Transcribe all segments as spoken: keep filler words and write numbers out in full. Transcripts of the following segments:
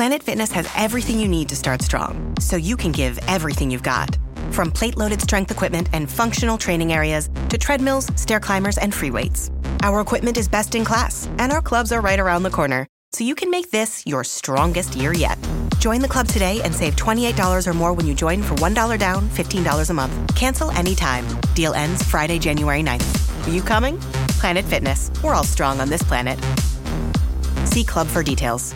Planet Fitness has everything you need to start strong, so you can give everything you've got. From plate-loaded strength equipment and functional training areas to treadmills, stair climbers, and free weights. Our equipment is best in class, and our clubs are right around the corner, so you can make this your strongest year yet. Join the club today and save twenty-eight dollars or more when you join for one dollar down, fifteen dollars a month. Cancel anytime. Deal ends Friday, January ninth. Are you coming? Planet Fitness. We're all strong on this planet. See club for details.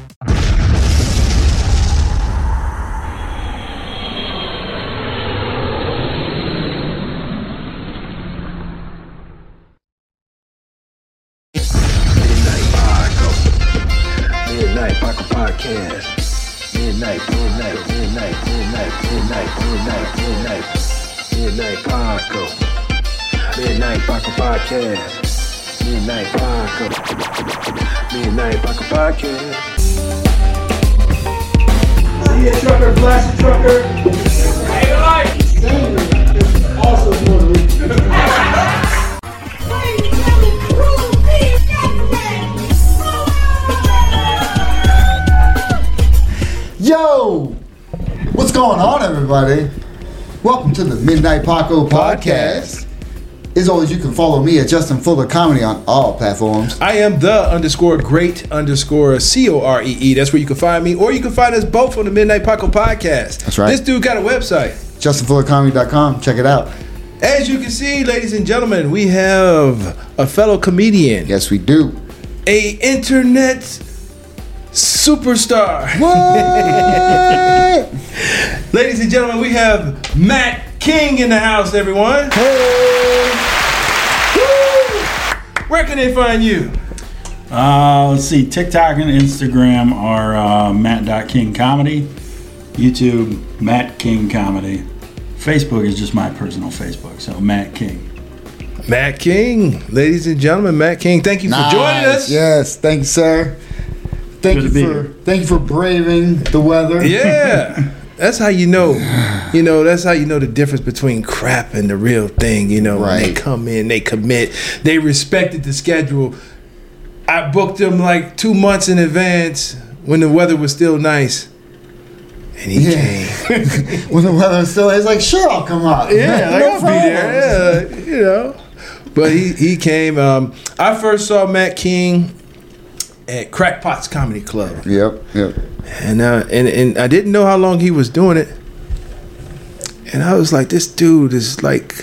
Midnight Paco Podcast. Midnight, midnight, midnight, midnight, midnight, midnight, midnight, midnight Paco. Midnight Paco Podcast. Midnight Paco. Midnight Paco Podcast. See a trucker, flash a trucker. Hey, light. Standard. Also motivated. Yo! What's going on, everybody? Welcome to the Midnight Paco Podcast. As always, you can follow me at Justin Fuller Comedy on all platforms. I am the underscore great underscore C O R E E. That's where you can find me. Or you can find us both on the Midnight Paco Podcast. That's right. This dude got a website. justin fuller comedy dot com. Check it out. As you can see, ladies and gentlemen, we have a fellow comedian. Yes, we do. A internet superstar. What? Ladies and gentlemen, we have Matt King in the house, everyone. Hey! Woo! Where can they find you? Uh, let's see, TikTok and Instagram are uh, matt dot king comedy. YouTube, Matt King Comedy. Facebook is just my personal Facebook, so Matt King. Matt King. Ladies and gentlemen, Matt King, thank you Nice. for joining us. Yes, thank you, sir. Thank Good you to be for here. thank you for braving the weather. Yeah. That's how you know, you know, that's how you know the difference between crap and the real thing, you know. When they Right. come in, they commit, they respected the schedule. I booked them like two months in advance when the weather was still nice. And he Yeah. came. When the weather was still, it's like, sure, I'll come out. Yeah, like, no I'll be there. Yeah, you know. But he, he came. Um, I first saw Matt King at Crackpots Comedy Club. Yep, yep. And, uh, and and I didn't know how long he was doing it. And I was like, this dude is like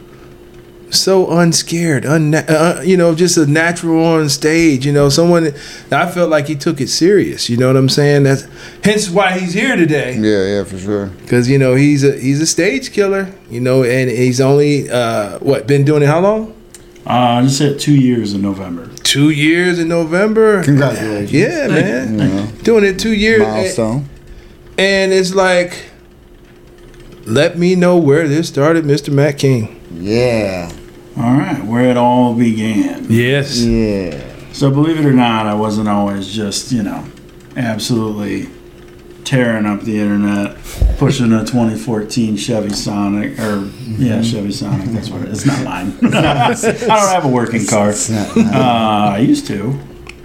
so unscared, unna- uh, you know, just a natural on stage. You know, someone, I felt like he took it serious. You know what I'm saying? That's hence why he's here today. Yeah, yeah, for sure. Because, you know, he's a he's a stage killer, you know, and he's only, uh, what, been doing it how long? Uh, I just hit two years in November. Two years in November. Congratulations. Yeah, man. You know, Doing it two years. milestone. And it's like, let me know where this started, Mister Matt King. Yeah. All right, where it all began. Yes. Yeah. So believe it or not, I wasn't always just, you know, absolutely tearing up the internet, pushing a twenty fourteen Chevy Sonic, or yeah, Chevy Sonic, that's what it is. It's not mine. I don't have a working car. Uh, I used to.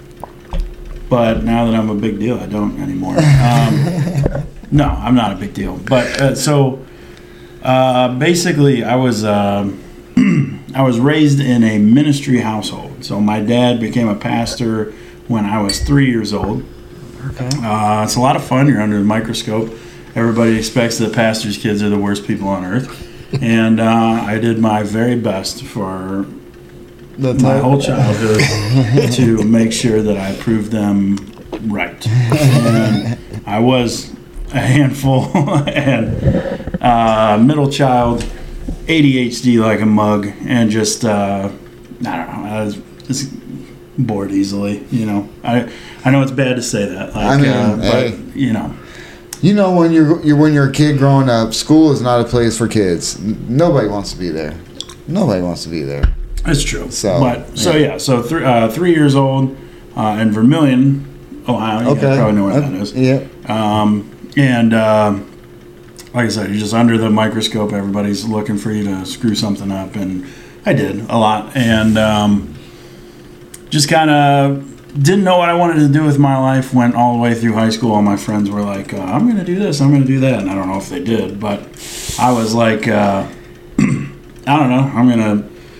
But now that I'm a big deal, I don't anymore. Um, no, I'm not a big deal. But uh, so uh, basically, I was um, I was raised in a ministry household. So my dad became a pastor when I was three years old. Okay. Uh, it's a lot of fun. You're under the microscope. Everybody expects that pastors' kids are the worst people on earth. And uh, I did my very best for The my type- whole childhood to make sure that I proved them right. And I was a handful and uh, middle child, A D H D like a mug, and just, uh, I don't know, I was just bored easily, you know. I I know it's bad to say that, like, I mean, uh, but, hey. you know. You know, when you're, you're when you're a kid growing up, school is not a place for kids. N- Nobody wants to be there. Nobody wants to be there. It's true. So, but so yeah. yeah, so three uh, three years old uh, in Vermillion, Ohio. You Okay. guys probably know where Uh, that is. Yeah. Um, and uh, like I said, you're just under the microscope. Everybody's looking for you to screw something up, and I did a lot. And um, just kind of didn't know what I wanted to do with my life. Went all the way through high school. All my friends were like, uh, I'm going to do this, I'm going to do that. And I don't know if they did, but I was like, uh, I don't know, I'm going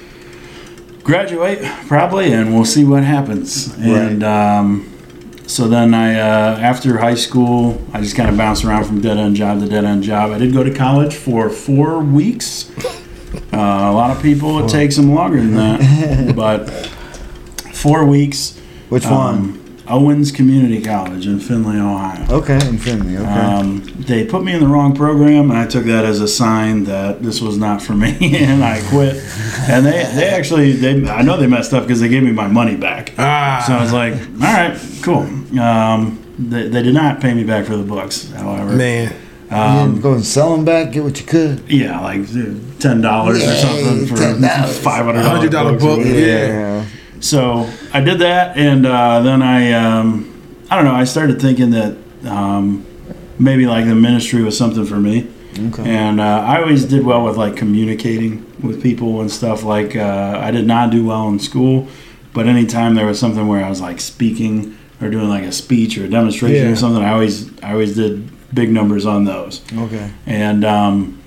to graduate probably, and we'll see what happens. Right. And um, so then I, uh, after high school, I just kind of bounced around from dead-end job to dead-end job. I did go to college for four weeks. Uh, a lot of people, it takes them longer than that, but four weeks. Which um, one? Owens Community College in Findlay, Ohio. Okay, in Findlay, okay. Um, they put me in the wrong program, and I took that as a sign that this was not for me, and I quit. And they, they actually, they I know they messed up because they gave me my money back. Ah. So I was like, all right, cool. Um, they, they did not pay me back for the books, however. Man. Um, you didn't go and sell them back, get what you could. Yeah, like ten dollars or something for five hundred dollars. Hundred dollar book. Yeah. yeah. So I did that, and uh, then I, um, I don't know, I started thinking that um, maybe like the ministry was something for me. Okay. And uh, I always did well with like communicating with people and stuff. Like uh, I did not do well in school, but anytime there was something where I was like speaking or doing like a speech or a demonstration Yeah. or something, I always, I always did big numbers on those. Okay. And um,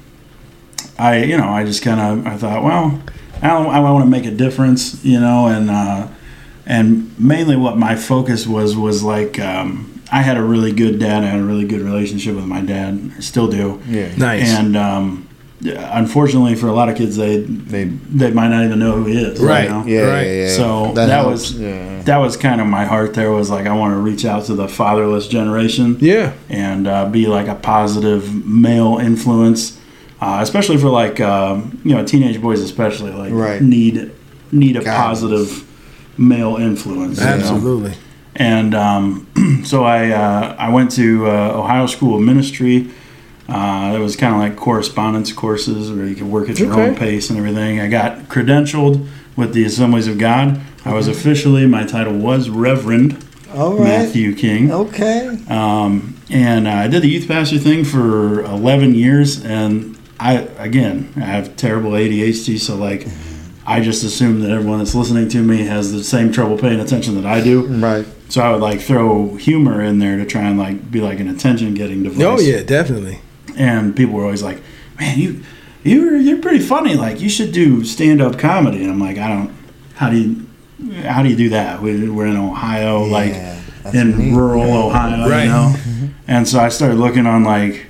I, you know, I just kind of, I thought, well, I, I want to make a difference, you know, and uh, and mainly what my focus was was like um, I had a really good dad. I had a really good relationship with my dad. I still do. Yeah. Nice. And um, unfortunately, for a lot of kids, they They, they might not even know who he is. Right. You know? yeah, Right. yeah, yeah. So that, helps. was yeah. that was kind of my heart. There was like I want to reach out to the fatherless generation. Yeah. And uh, be like a positive male influence. Uh, especially for like um, you know teenage boys, especially like Right. need need a Guidance. positive male influence. you know? Absolutely. And um, so I uh, I went to uh, Ohio School of Ministry. Uh, it was kind of like correspondence courses where you could work at your Okay. own pace and everything. I got credentialed with the Assemblies of God. I was officially, my title was Reverend All right. Matthew King. Okay. Um, and uh, I did the youth pastor thing for eleven years, and I again I have terrible A D H D, so like I just assume that everyone that's listening to me has the same trouble paying attention that I do. Right. So I would like throw humor in there to try and like be like an attention getting device. Oh yeah, definitely. And people were always like, "Man, you you're you're pretty funny. Like you should do stand up comedy." And I'm like, I don't. How do you how do you do that? We, we're in Ohio, Yeah, like that's in neat. rural Ohio, Right. you know. And so I started looking on like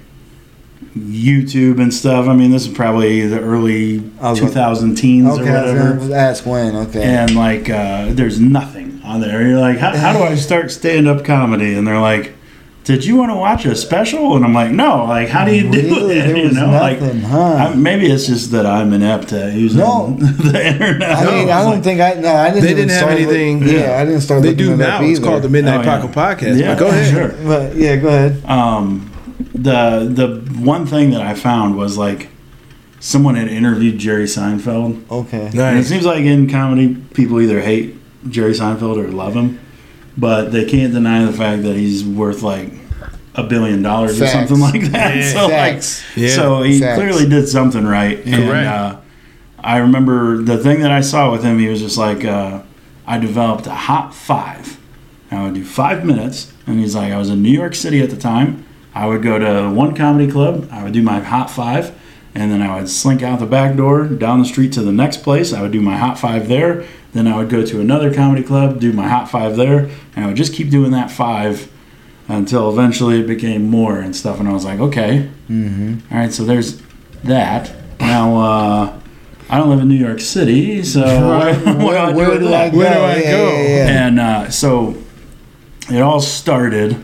YouTube and stuff. I mean, this is probably the early I was two thousand teens Okay, or I was whatever. gonna ask when. Okay. And like, uh, there's nothing on there. You're like, how, how do I start stand-up comedy? And they're like, did you want to watch a special? And I'm like, no. Like, how do you do Really? it? There You was know, nothing, like, huh? I, maybe it's just that I'm inept at using No. the internet. I mean, was I don't like, think I. No, I didn't. They even didn't have start look- anything- yeah, I didn't start. They looking do it now. up It's either. called the Midnight Oh, yeah. Paco Podcast. Yeah, But go ahead. sure. But yeah, go ahead. Um, the the one thing that I found was like someone had interviewed Jerry Seinfeld. Okay. And it Nice. seems like in comedy, people either hate Jerry Seinfeld or love him, but they can't deny the fact that he's worth like a billion dollars or Facts. something like that. Yeah. So Facts. like, Yeah. so he Facts. clearly did something right. And Correct. uh, I remember the thing that I saw with him. He was just like, uh, I developed a hot five. I would do five minutes, and he's like, I was in New York City at the time. I would go to one comedy club. I would do my hot five. And then I would slink out the back door, down the street to the next place. I would do my hot five there. Then I would go to another comedy club, do my hot five there. And I would just keep doing that five until eventually it became more and stuff. And I was like, okay. Mm-hmm. All right, so there's that. Now, uh, I don't live in New York City, so what, what do I do Where with do I that? go? Where do I Yeah, go? yeah, yeah. And uh, so it all started,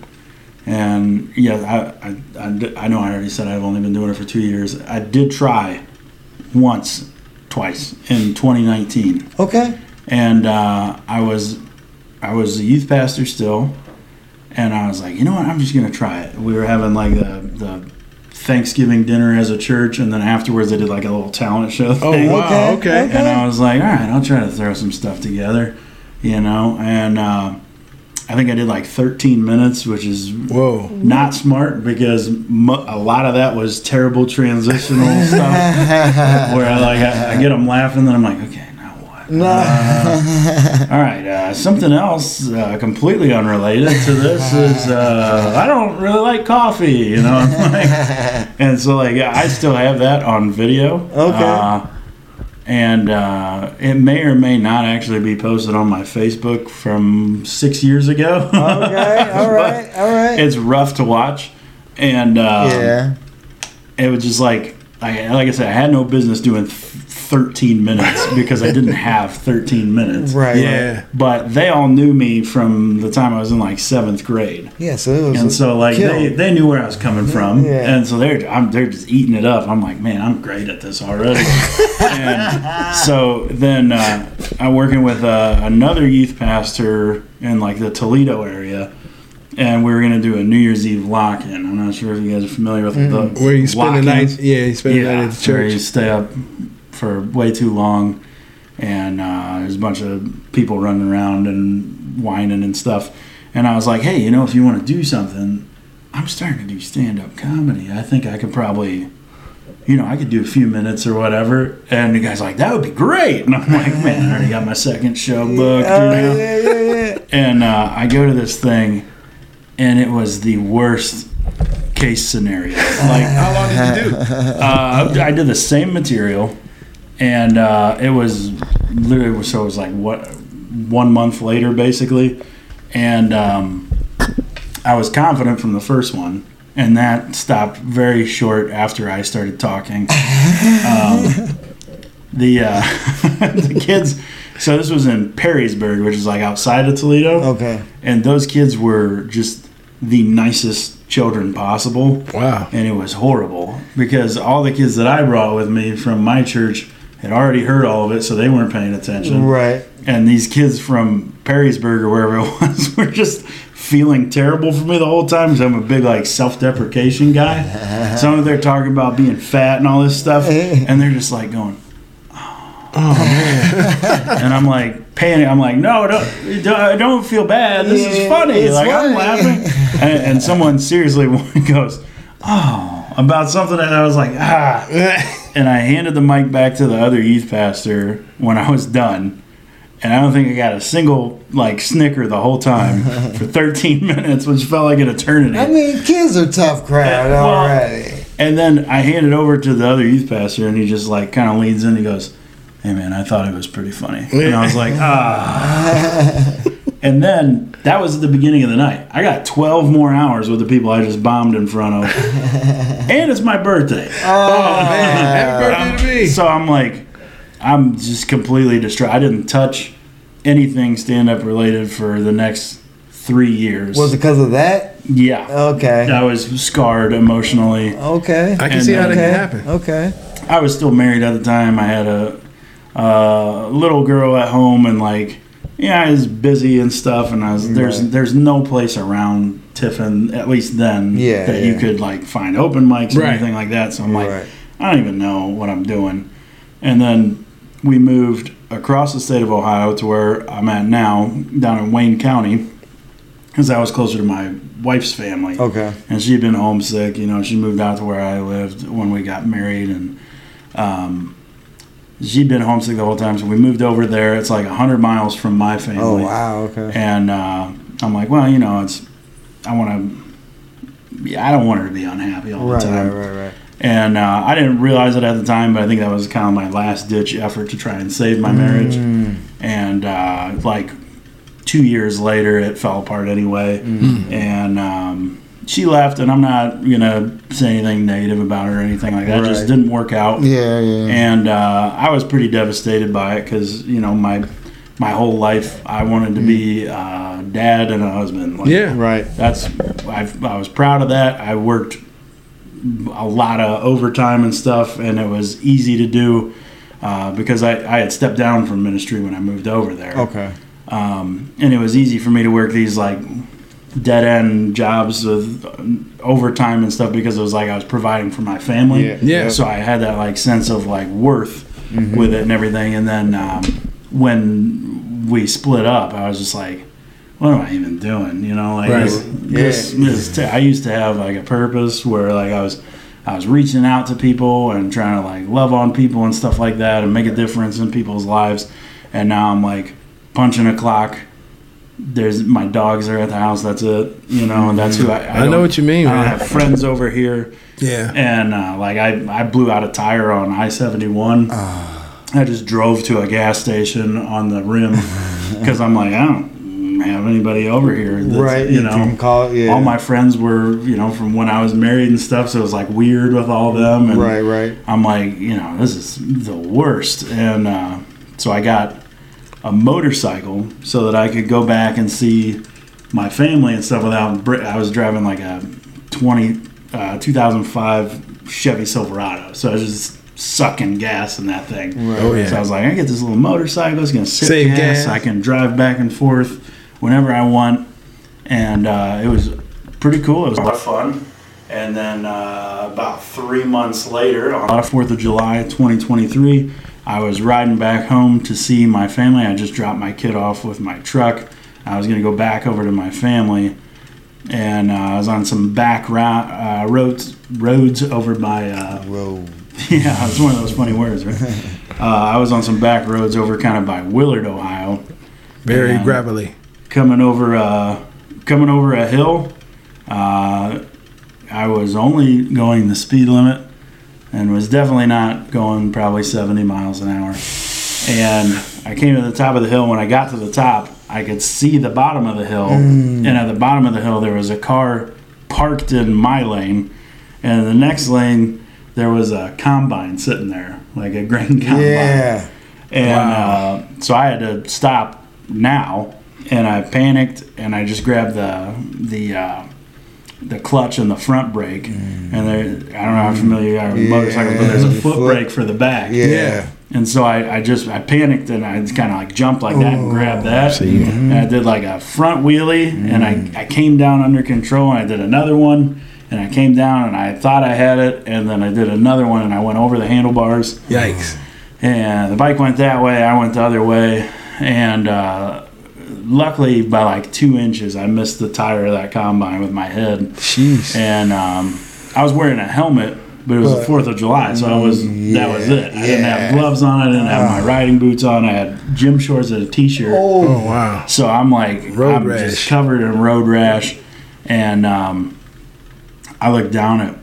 and yeah, I, I, I, di- I know I already said I've only been doing it for two years. I did try once, twice in twenty nineteen, Okay. and uh, I was I was a youth pastor still, and I was like, you know what, I'm just gonna try it. We were having like the the Thanksgiving dinner as a church, and then afterwards they did like a little talent show Oh thing. wow. Okay. Okay. Okay. And I was like, all right, I'll try to throw some stuff together, you know. And uh, I think I did like thirteen minutes, which is Whoa. not smart because mo- a lot of that was terrible transitional stuff where I like I, I get them laughing, then I'm like, okay, now what? No. Uh, all right. Uh, something else uh, completely unrelated to this is uh, I don't really like coffee, you know. Like, and so, like, I still have that on video. Okay. Uh, and uh, it may or may not actually be posted on my Facebook from six years ago. Okay. All right. All right. It's rough to watch. And uh, Yeah. it was just like, I, like I said, I had no business doing th- thirteen minutes because I didn't have thirteen minutes. Right. Yeah. Right. But they all knew me from the time I was in like seventh grade. Yeah. So it was. And so like kill. they, they knew where I was coming from. Yeah. And so they're I'm, they're just eating it up. I'm like, man, I'm great at this already. And so then uh, I'm working with uh, another youth pastor in like the Toledo area. And we were going to do a New Year's Eve lock-in. I'm not sure if you guys are familiar with Mm-hmm. the Where you spend the lock-ins. night? Yeah, you spend the night Yeah, at the where you church. stay up for way too long, and uh, there's a bunch of people running around and whining and stuff. And I was like, hey, you know, if you want to do something, I'm starting to do stand-up comedy. I think I could probably, you know, I could do a few minutes or whatever. And the guy's like, that would be great. And I'm like, man, I already got my second show booked, you Oh, know? yeah, yeah, yeah. And uh, I go to this thing, and it was the worst case scenario. Like, How long did you do? uh, I did the same material, and uh, it was literally so it was like what one month later, basically, and um, I was confident from the first one, and that stopped very short after I started talking. Um, the uh, the kids. So this was in Perrysburg, which is like outside of Toledo. Okay. And those kids were just the nicest children possible. Wow. And it was horrible because all the kids that I brought with me from my church had already heard all of it, so they weren't paying attention. Right. And these kids from Perrysburg or wherever it was were just feeling terrible for me the whole time because I'm a big like self-deprecation guy. Some of them talking about being fat and all this stuff, and they're just like going, Oh man. and I'm like panicking. I'm like, no, don't, don't, don't feel bad. This is Yeah, funny. it's Like I'm funny. laughing, and, and someone seriously goes, oh, about something that I was like, ah. And I handed the mic back to the other youth pastor when I was done, and I don't think I got a single like snicker the whole time for thirteen minutes, which felt like an eternity. I mean, kids are tough crowd Yeah, well, already. And then I hand it over to the other youth pastor, and he just like kind of leans in. He goes, hey man, I thought it was pretty funny. And I was like, ah. And then that was the beginning of the night. I got twelve more hours with the people I just bombed in front of. And it's my birthday. Oh man. Happy birthday to me. So I'm like, I'm just completely distraught. I didn't touch anything stand-up related for the next three years. Was it because of that? Yeah. Okay. I was scarred emotionally. Okay. I can And, see how uh, that okay. can happen. Okay. I was still married at the time. I had a uh, little girl at home, and like, yeah, I was busy and stuff. And I was there's Right. there's no place around Tiffin, at least then, Yeah, that you yeah. could like find open mics or Right. anything like that. So I'm like, Right. I don't even know what I'm doing. And then we moved across the state of Ohio to where I'm at now, down in Wayne County, because that was closer to my wife's family. Okay. And she'd been homesick. You know, she moved out to where I lived when we got married, and um, she'd been homesick the whole time. So we moved over there. It's like one hundred miles from my family. Oh wow. Okay. And uh, I'm like, well, you know, it's I want to. Yeah, I don't want her to be unhappy all Right. the Right. time. Right. Right. And uh, I didn't realize it at the time, but I think that was kind of my last ditch effort to try and save my marriage. Mm. And uh, like two years later, it fell apart anyway. Mm. And um, she left, and I'm not gonna say anything negative about her or anything like that. It just Right. didn't work out. Yeah. Yeah. And uh, I was pretty devastated by it because you know my my whole life I wanted to be a dad and a husband. Like, Yeah. Right. that's I've, I was proud of that. I worked a lot of overtime and stuff, and it was easy to do uh, because I, I had stepped down from ministry when I moved over there. Okay. Um, and it was easy for me to work these like dead end jobs with overtime and stuff because it was like I was providing for my family. Yeah. Yeah. So I had that like sense of like worth Mm-hmm. with it and everything. And then um, when we split up, I was just like, what am I even doing? You know, like Right. this, this, this t- I used to have like a purpose where like I was, I was reaching out to people and trying to like love on people and stuff like that and make a difference in people's lives. and now I'm like punching a clock. There's my dogs are at the house. That's it, you know. And that's who I. I, I know what you mean, I don't man. have friends over here. Yeah. And uh, like I, I blew out a tire on I seventy-one. I just drove to a gas station on the rim because I'm like, I don't have anybody over here. That's, Right, You you know, can call- yeah. all my friends were, you know, from when I was married and stuff. So it was like weird with all them. And Right, right. I'm like, you know, this is the worst. And uh, so I got a motorcycle so that I could go back and see my family and stuff without. br- I was driving like a twenty, uh, two thousand five Chevy Silverado, so I was just sucking gas in that thing. Oh, yeah. So I was like, I get this little motorcycle. It's gonna sip Save gas. gas. I can drive back and forth whenever I want, and uh, it was pretty cool. It was a lot of fun. And then uh, about three months later, on fourth of July, twenty twenty-three, I was riding back home to see my family. I just dropped my kid off with my truck. I was going to go back over to my family, and uh, I was on some back ro- uh, roads roads over by. Uh, Road. yeah, it's one of those funny words, right? uh, I was on some back roads over kind of by Willard, Ohio. Very And gravelly. Coming over, uh, coming over a hill. Uh, I was only going the speed limit and was definitely not going probably seventy miles an hour. And I came to the top of the hill. When I got to the top, I could see the bottom of the hill. And at the bottom of the hill, there was a car parked in my lane. And in the next lane, there was a combine sitting there, like a grain combine. Yeah. And uh, so I had to stop now. And I panicked, and I just grabbed the the uh, the clutch and the front brake. And there, I don't know how familiar you are with Yeah, motorcycles, but there's a the foot, foot- brake for the back. Yeah. Yeah. And so I, I just I panicked and I just kind of like jumped like that and grabbed that. And I did like a front wheelie, and I, I came down under control, and I did another one, and I came down and I thought I had it, and then I did another one, and I went over the handlebars. Yikes. And the bike went that way, I went the other way, and uh, luckily by like two inches I missed the tire of that combine with my head. Jeez. And um, I was wearing a helmet, but it was the fourth of July, so I was that was it. I didn't have gloves on, I didn't have my riding boots on, I had gym shorts and a t-shirt. Oh, wow. So I'm like, Road I'm rash. just covered in road rash, and um, I look down at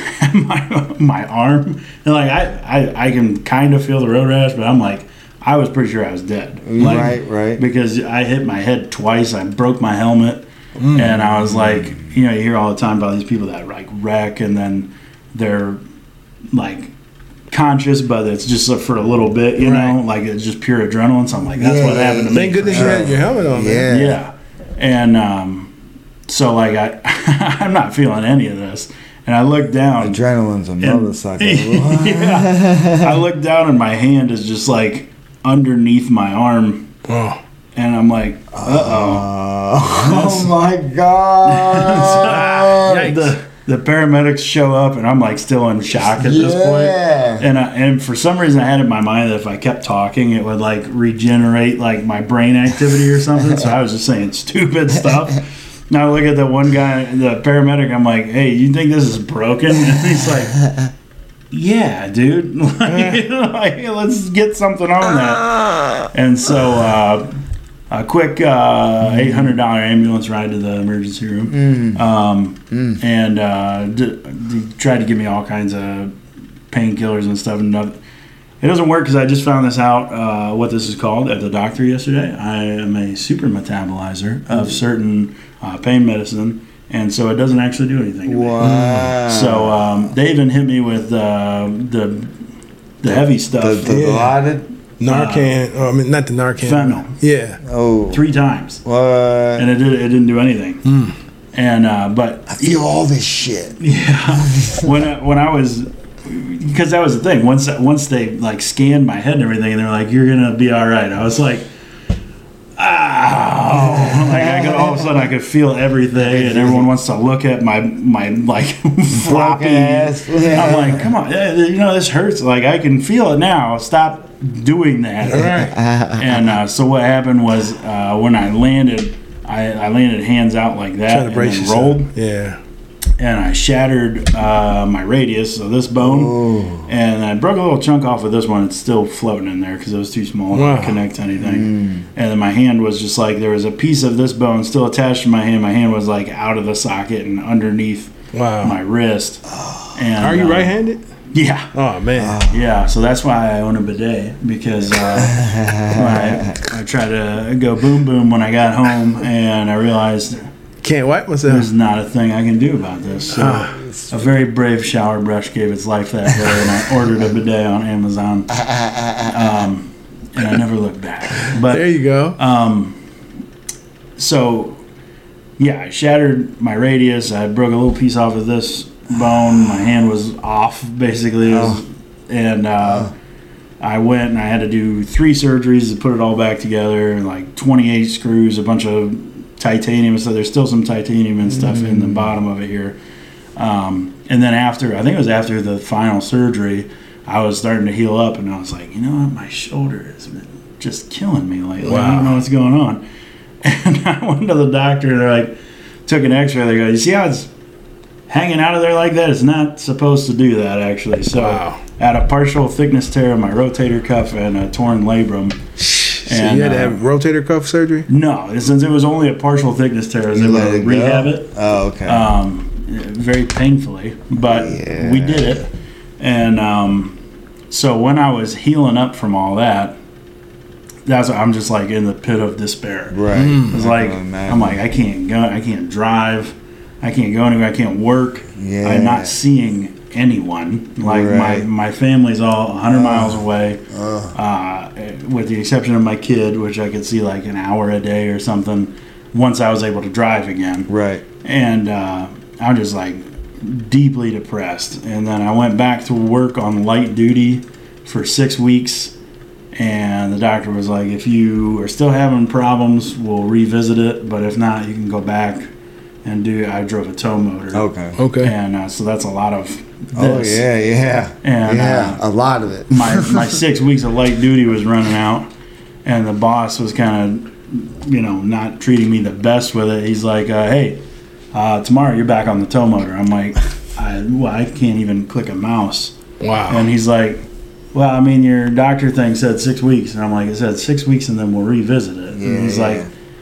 my my arm, and like I, I, I can kind of feel the road rash, but I'm like, I was pretty sure I was dead. Like, Right, right. Because I hit my head twice, I broke my helmet, and I was like, you know, you hear all the time about these people that like wreck, and then they're like conscious, but it's just for a little bit, you know, like it's just pure adrenaline. So I'm like, that's Yeah, what happened to me. Thank goodness you had your helmet on, man. Yeah. Yeah. And um, so like I, I'm not feeling any of this, and I look down. Adrenaline's a and- motorcycle. yeah. I look down and my hand is just like underneath my arm, Oh. and I'm like, uh Oh my god! oh. the the paramedics show up, and I'm like still in shock at this point. Yeah. And I, and for some reason, I had in my mind that if I kept talking, it would like regenerate like my brain activity or something. So I was just saying stupid stuff. Now I look at the one guy, the paramedic. I'm like, "Hey, you think this is broken?" And he's like, "Yeah, dude. like, like, let's get something on that." And so uh, a quick uh, eight hundred dollar ambulance ride to the emergency room, um, and uh, d- d- tried to give me all kinds of painkillers and stuff. And nothing. It doesn't work because I just found this out, uh, what this is called, at the doctor yesterday. I am a super metabolizer of certain uh, pain medicine, and so it doesn't actually do anything to me. Wow. So um, they even hit me with uh, the the heavy stuff the the Yeah. blotted. Narcan. oh, I mean, not the Narcan. fentanyl Yeah. Oh. three times, What? and it did, it didn't do anything. And uh, but I feel all this shit. yeah, when I, when I was, because that was the thing. Once once they like scanned my head and everything, and they're like, "You're gonna be all right." I was like, "Ow!" Like I could all of a sudden I could feel everything, and everyone wants to look at my my like floppy. ass. I'm like, "Come on, eh, you know this hurts." Like I can feel it now. Stop doing that. And uh, so what happened was uh, when I landed, I, I landed hands out like that Trying to and brace then yourself. rolled. Yeah. and I shattered uh, my radius, so this bone, Ooh. and I broke a little chunk off of this one. It's still floating in there because it was too small Wow. to connect to anything. Mm. And then my hand was just like, there was a piece of this bone still attached to my hand. My hand was like out of the socket and underneath Wow. my wrist. And, Are you uh, right-handed? Yeah. Oh man. Yeah, so that's why I own a bidet, because uh, I, I tried to go boom boom when I got home, and I realized Can't wipe myself. there's not a thing I can do about this. So Ah. a very brave shower brush gave its life that day, and I ordered a bidet on Amazon, um, and I never looked back. But There you go. um, so yeah, I shattered my radius. I broke a little piece off of this bone. My hand was off, basically. It was- and uh, I went and I had to do three surgeries to put it all back together, like twenty-eight screws, a bunch of titanium. So there's still some titanium and stuff in the bottom of it here. Um, and then after, I think it was after the final surgery, I was starting to heal up, and I was like, you know what, my shoulder has been just killing me lately. I Wow. don't know what's going on. And I went to the doctor, and they're like, took an x-ray. They go, you see how it's hanging out of there like that? It's not supposed to do that, actually. So Wow. I had a partial thickness tear in my rotator cuff and a torn labrum. So And, you had to uh, have rotator cuff surgery? No, since it was only a partial thickness tear, I was You able let to it go? rehab it. Oh, okay. Um, very painfully, but Yeah. we did it. And um, so when I was healing up from all that, that's I'm just like in the pit of despair. right. I was I like, can imagine. I'm like, I can't go, I can't drive, I can't go anywhere, I can't work. Yeah. I'm not seeing anyone. Like Right. my my family's all one hundred miles away, uh, with the exception of my kid, which I could see like an hour a day or something. Once I was able to drive again, Right. and uh, I'm just like deeply depressed. And then I went back to work on light duty for six weeks. And the doctor was like, if you are still having problems, we'll revisit it. But if not, you can go back and do. I drove a tow motor. Okay. Okay. And uh, so that's a lot of Oh, this. yeah, yeah. And Yeah, uh, a lot of it. my my six weeks of light duty was running out, and the boss was kind of, you know, not treating me the best with it. He's like, uh, hey, uh, tomorrow you're back on the tow motor. I'm like, I, well, I can't even click a mouse. Wow. And he's like, well, I mean, your doctor thing said six weeks. And I'm like, it said six weeks and then we'll revisit it. Yeah, and he's yeah. like,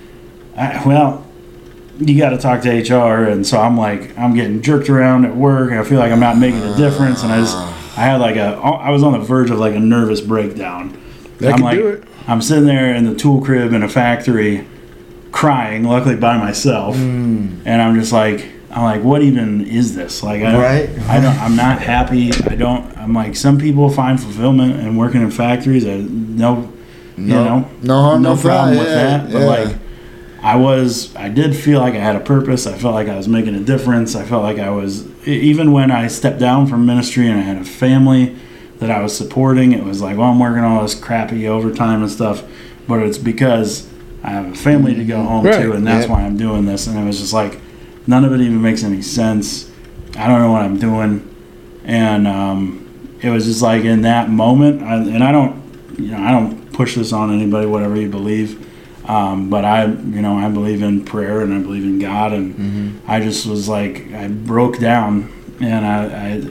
I, well, you got to talk to H R. And so I'm like, I'm getting jerked around at work. I feel like I'm not making a difference. And I just, I had like a, I was on the verge of like a nervous breakdown. That I'm could like, do it. I'm sitting there in the tool crib in a factory crying, luckily by myself. And I'm just like, I'm like, what even is this? Like, I don't, Right. I don't, I'm not happy. I don't, I'm like, some people find fulfillment in working in factories. I, no, you know, no harm, no problem foul, with yeah, that. But yeah. like, I was, I did feel like I had a purpose. I felt like I was making a difference. I felt like I was, e- even when I stepped down from ministry and I had a family that I was supporting, it was like, well, I'm working all this crappy overtime and stuff, but it's because I have a family to go home Right. to, and that's Yep. why I'm doing this. And it was just like, none of it even makes any sense. I don't know what I'm doing. And um, it was just like in that moment, I, and I don't, you know, I don't push this on anybody, whatever you believe. Um, but I, you know, I believe in prayer and I believe in God, and Mm-hmm. I just was like, I broke down, and I,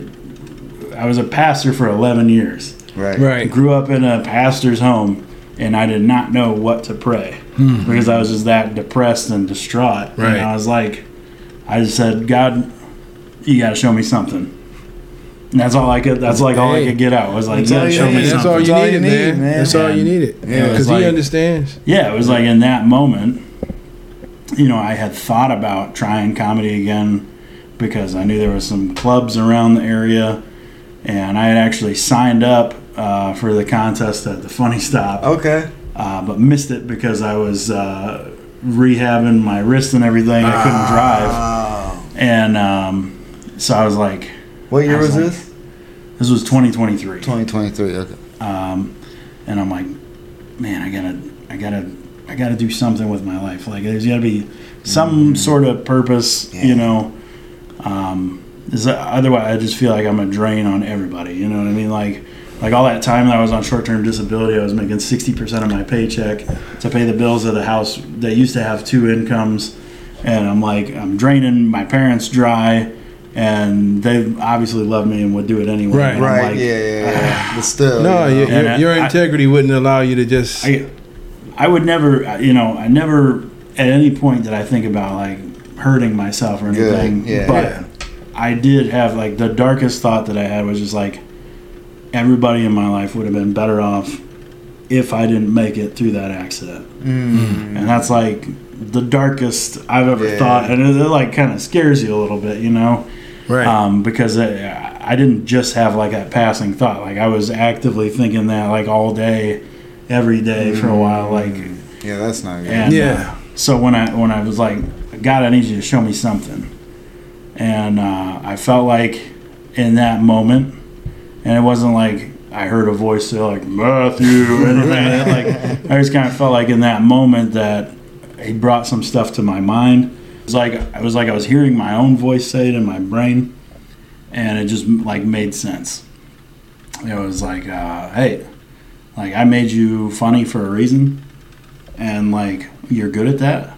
I, I was a pastor for eleven years. Right. Right. Grew up in a pastor's home, and I did not know what to pray because I was just that depressed and distraught. Right. And I was like, I just said, God, you got to show me something. And that's all I could. That's like all I Hey. could get out was like, That's you got all to you show me need. That's something. all you That's all needed, you man. need, man. That's all you And- needed. Yeah, it was Because like- he understands. Yeah, it was like in that moment, you know, I had thought about trying comedy again because I knew there was some clubs around the area, and I had actually signed up uh, for the contest at the Funny Stop, Okay. uh, but missed it because I was uh, rehabbing my wrist and everything. I couldn't drive, Oh. and um, so I was like, What year I was was like- this? this was twenty twenty-three. twenty twenty-three. Okay. um, and I'm like, man, I gotta, I gotta, I gotta do something with my life. Like, there's gotta be some sort of purpose, you know. Um, is that, otherwise, I just feel like I'm a drain on everybody. You know what I mean? Like, like all that time that I was on short-term disability, I was making sixty percent of my paycheck to pay the bills of the house that used to have two incomes, and I'm like, I'm draining my parents dry. and they obviously love me and would do it anyway. Right. And I'm Right, like, yeah, yeah, yeah. But still. No, you your, know. And your, I- your I- integrity wouldn't allow you to just. I, I would never, you know, I never at any point did I think about like hurting myself or Good, anything. yeah. But Yeah. I did have like the darkest thought that I had was just like everybody in my life would have been better off if I didn't make it through that accident. Mm. And that's like the darkest I've ever Yeah. thought, and it, it like kind of scares you a little bit, you know. Right. Um, because I, I didn't just have like that passing thought. Like I was actively thinking that like all day, every day for a while. Like, Yeah, that's not good. and Yeah. uh, so when I when I was like, God, I need you to show me something, and uh, I felt like in that moment, and it wasn't like I heard a voice say like Matthew or anything. Like I just kind of felt like in that moment that he brought some stuff to my mind. It was like it was like I was hearing my own voice say it in my brain, and it just like made sense. It was like, uh, hey, like I made you funny for a reason, and like you're good at that,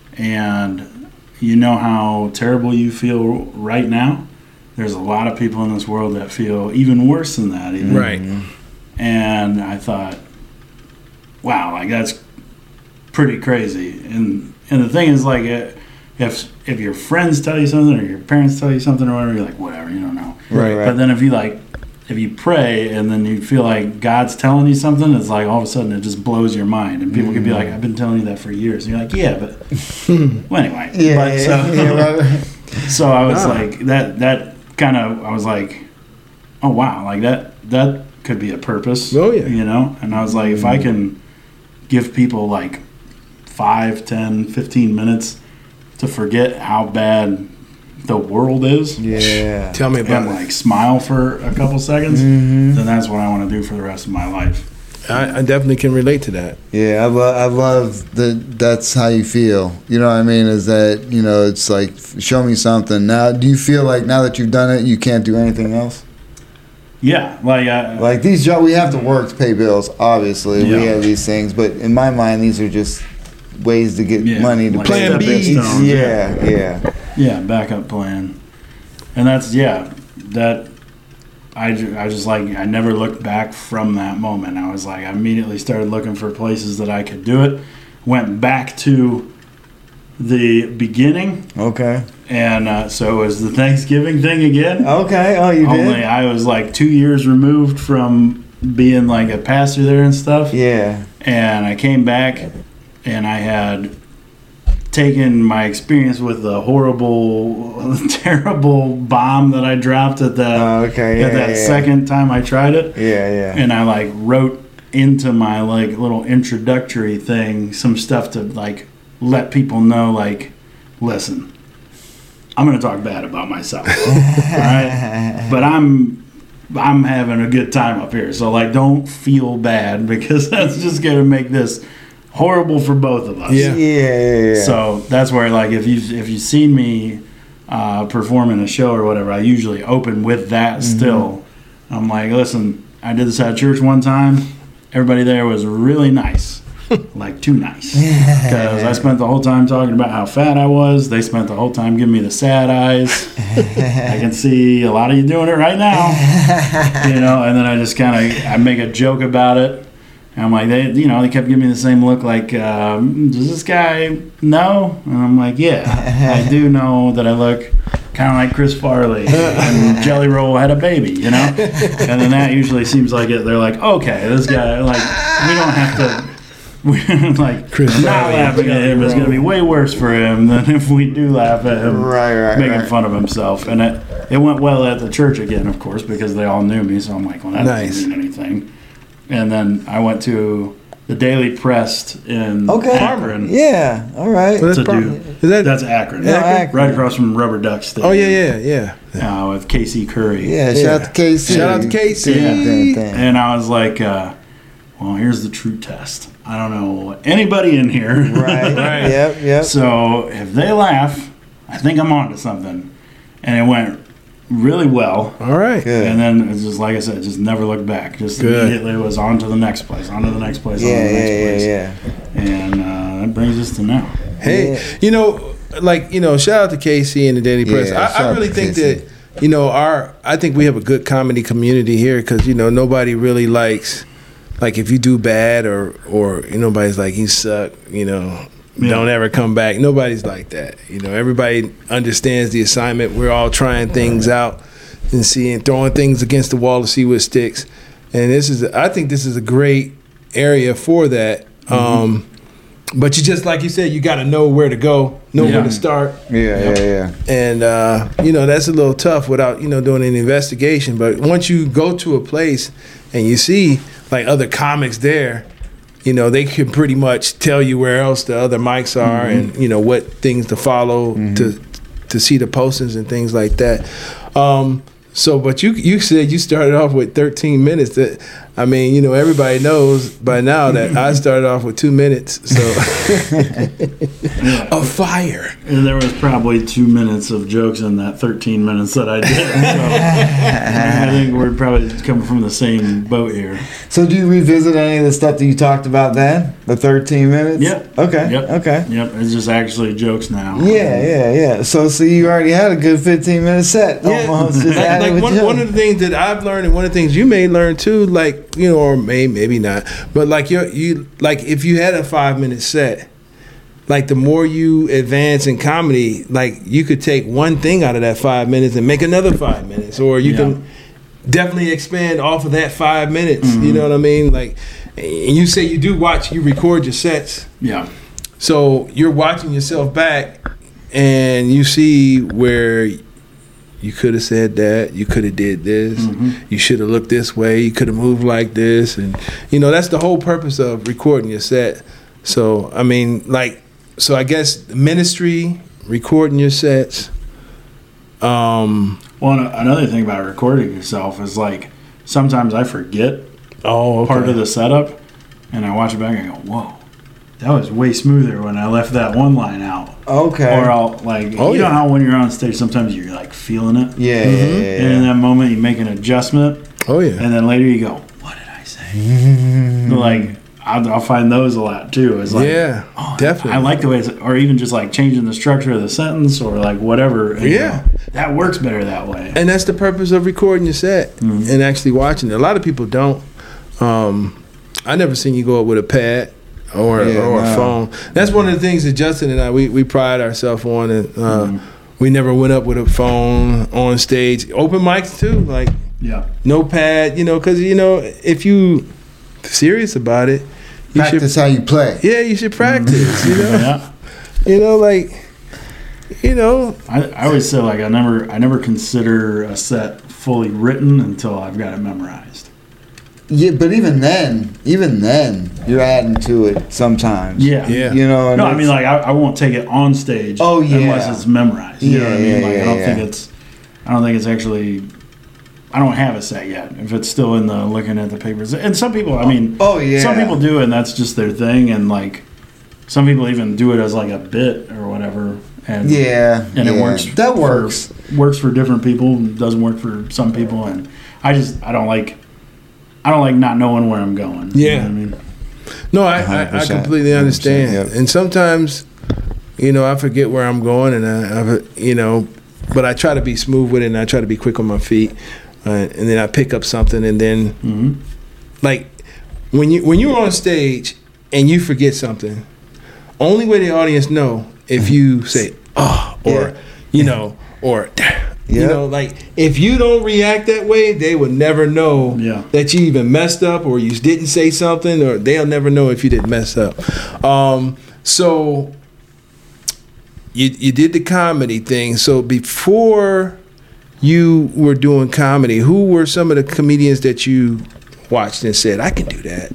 and you know how terrible you feel right now. There's a lot of people in this world that feel even worse than that, even. Right. And I thought, wow, like that's pretty crazy. And and the thing is, like, uh, if if your friends tell you something or your parents tell you something or whatever, you're like, whatever, you don't know. Right, right. But then if you like, if you pray and then you feel like God's telling you something, it's like all of a sudden it just blows your mind. And people can be like, I've been telling you that for years. And you're like, yeah, but well, anyway. Yeah, but, yeah, so, yeah, right. so I was Ah. like, that that kind of, I was like, oh wow, like that that could be a purpose. Oh, yeah. You know? And I was like, if I can give people like five, ten, fifteen minutes to forget how bad the world is, Yeah. Tell me about and it. like smile for a couple seconds, Mm-hmm. then that's what I want to do for the rest of my life. I, I definitely can relate to that. Yeah, I love. I love that. That's how you feel. You know what I mean? Is that you know? It's like show me something. Now, do you feel like now that you've done it, you can't do anything else? Yeah, like uh, Like these jobs, we have to work to pay bills. Obviously, we Yeah. have these things, but in my mind, these are just ways to get Yeah, money to like pay Plan the B. bills. stones, Yeah, yeah. yeah, backup plan, and that's yeah that. I, ju- I just like I never looked back from that moment. I was like I immediately started looking for places that I could do it. Went back to the beginning, Okay. and uh, so it was the Thanksgiving thing again. Okay. Oh, you Only did. I was like two years removed from being like a pastor there and stuff. Yeah. And I came back, and I had taken my experience with the horrible, terrible bomb that I dropped at that Oh, okay. at Yeah, that yeah. second time I tried it, Yeah, yeah. and I like wrote into my like little introductory thing some stuff to like let people know like, listen, I'm gonna talk bad about myself, all right? But I'm I'm having a good time up here, so like don't feel bad because that's just gonna make this horrible for both of us. Yeah. Yeah, yeah, yeah. So that's where like if you if you've seen me uh, perform in a show or whatever, I usually open with that. Mm-hmm. Still, I'm like, listen, I did this at church one time. Everybody there was really nice, like too nice, because I spent the whole time talking about how fat I was. They spent the whole time giving me the sad eyes. I can see a lot of you doing it right now, you know. And then I just kind of I make a joke about it. And I'm like, they, you know, they kept giving me the same look, like, um, does this guy know? And I'm like, yeah, I do know that I look kind of like Chris Farley, and Jelly Roll had a baby, you know. And then that usually seems like it. They're like, okay, this guy, like, we don't have to. We, like, Chris not Farley, laughing at him is going to be way worse for him than if we do laugh at him Right, right, making right. fun of himself. And it, it went well at the church again, of course, because they all knew me. So I'm like, well, that Nice. doesn't mean anything. And then I went to the Daily Press in Okay. Akron Yeah. All right. Well, that's to prob- do. is that? That's Akron. Yeah, Akron. Right across from Rubber Duck Stadium. Oh yeah, yeah, yeah. Uh, with Casey Curry. Yeah. Shout out to K C. Shout out to K C. Damn, damn, damn. And I was like, uh, well, here's the true test. I don't know anybody in here. Right. Right. Yep. Yep. So if they laugh, I think I'm onto something. And it went really well. All right. Good. And then it's just like I said, just never looked back. Just Good. immediately was on to the next place, on to the next place, on Yeah. to the next Yeah. place. Yeah. Yeah. And uh, that brings us to now. Hey, Yeah. you know, like you know, shout out to K C and the Daily Press. Yeah, shout I, I out really to think K C. that you know our. I think we have a good comedy community here because you know nobody really likes like if you do bad or or you know, nobody's like you suck. You know, Yeah. don't ever come back. Nobody's like that. You know, everybody understands the assignment. We're all trying things out and seeing throwing things against the wall to see what sticks. And this is, I think this is a great area for that. Mm-hmm. Um, but you just like you said, you got to know where to go, know Yeah. where to start, Yeah, yeah, yeah. and uh, you know that's a little tough without you know doing an investigation. But once you go to a place and you see like other comics there, you know they can pretty much tell you where else the other mics are Mm-hmm. and you know what things to follow to to see the postings and things like that. Um, so, but you you said you started off with thirteen minutes. That I mean, you know, everybody knows by now that I started off with two minutes. So, a fire. And there was probably two minutes of jokes in that thirteen minutes that I did. So I think we're probably coming from the same boat here. So do you revisit any of the stuff that you talked about then? The thirteen minutes? Yep. Okay. Yep. Okay. Yep. It's just actually jokes now. Yeah, yeah, yeah. So, so you already had a good fifteen minute set. Almost. Just like, added like with one, jokes. one of the things that I've learned, and one of the things you may learn too, like you know, or may maybe not, but like you you like if you had a five minute set, like the more you advance in comedy, like you could take one thing out of that five minutes and make another five minutes, or you Yeah. can definitely expand off of that five minutes. You know what I mean? Like, and you say you do watch, you record your sets. Yeah. So you're watching yourself back, and you see where you could have said that, you could have did this, you should have looked this way, you could have moved like this, and you know that's the whole purpose of recording your set. So I mean, like, so I guess ministry, recording your sets. Um. Well, and another thing about recording yourself is like sometimes I forget Oh, okay. part of the setup, and I watch it back and I go, "Whoa, that was way smoother when I left that one line out." Okay. Or I'll like, Oh, you know yeah. how when you're on stage, sometimes you're like feeling it, yeah, yeah, yeah, yeah. and in that moment you make an adjustment, Oh yeah. and then later you go, "What did I say?" Like I'll, I'll find those a lot too. It's like, yeah. oh, definitely. I like the way it's, or even just like changing the structure of the sentence or like whatever. and, you Yeah. know, that works better that way. And that's the purpose of recording your set Mm-hmm. and actually watching it. A lot of people don't. Um, I never seen you go up with a pad or Yeah, or a no. phone. That's one of the things that Justin and I we, we pride ourselves on. And uh, Mm-hmm. we never went up with a phone on stage. Open mics too, like Yeah. no pad. You know, because you know if you serious about it, you Practice should. how you play. Yeah, you should practice. You know, Yeah. you know, like you know, I, I always say like I never I never consider a set fully written until I've got it memorized. Yeah, but even then, even then, you're adding to it sometimes. Yeah. Yeah. You know. and No, I it's- mean like I, I won't take it on stage. Oh, yeah. Unless it's memorized. You know Yeah, what I mean? yeah, Like yeah, I don't yeah. think it's I don't think it's actually I don't have a set yet. If it's still in the looking at the papers. And some people I mean Oh, yeah. some people do it and that's just their thing and like some people even do it as like a bit or whatever. And Yeah. and yeah. it works. That for- works. works for different people. Doesn't work for some people, and I just I don't like I don't like not knowing where I'm going. You Yeah. know what I mean, No, I, I, I one hundred percent. completely one hundred percent, understand. yep. And sometimes, you know, I forget where I'm going, and I, I, you know, but I try to be smooth with it, and I try to be quick on my feet, uh, and then I pick up something, and then, mm-hmm. like, when you when you're on stage and you forget something, only way the audience know if you say oh or Yeah. you know or. You Yep. know, like if you don't react that way, they would never know Yeah. that you even messed up or you didn't say something, or they'll never know if you didn't mess up. Um, so you you did the comedy thing. So before you were doing comedy, who were some of the comedians that you watched and said, "I can do that"?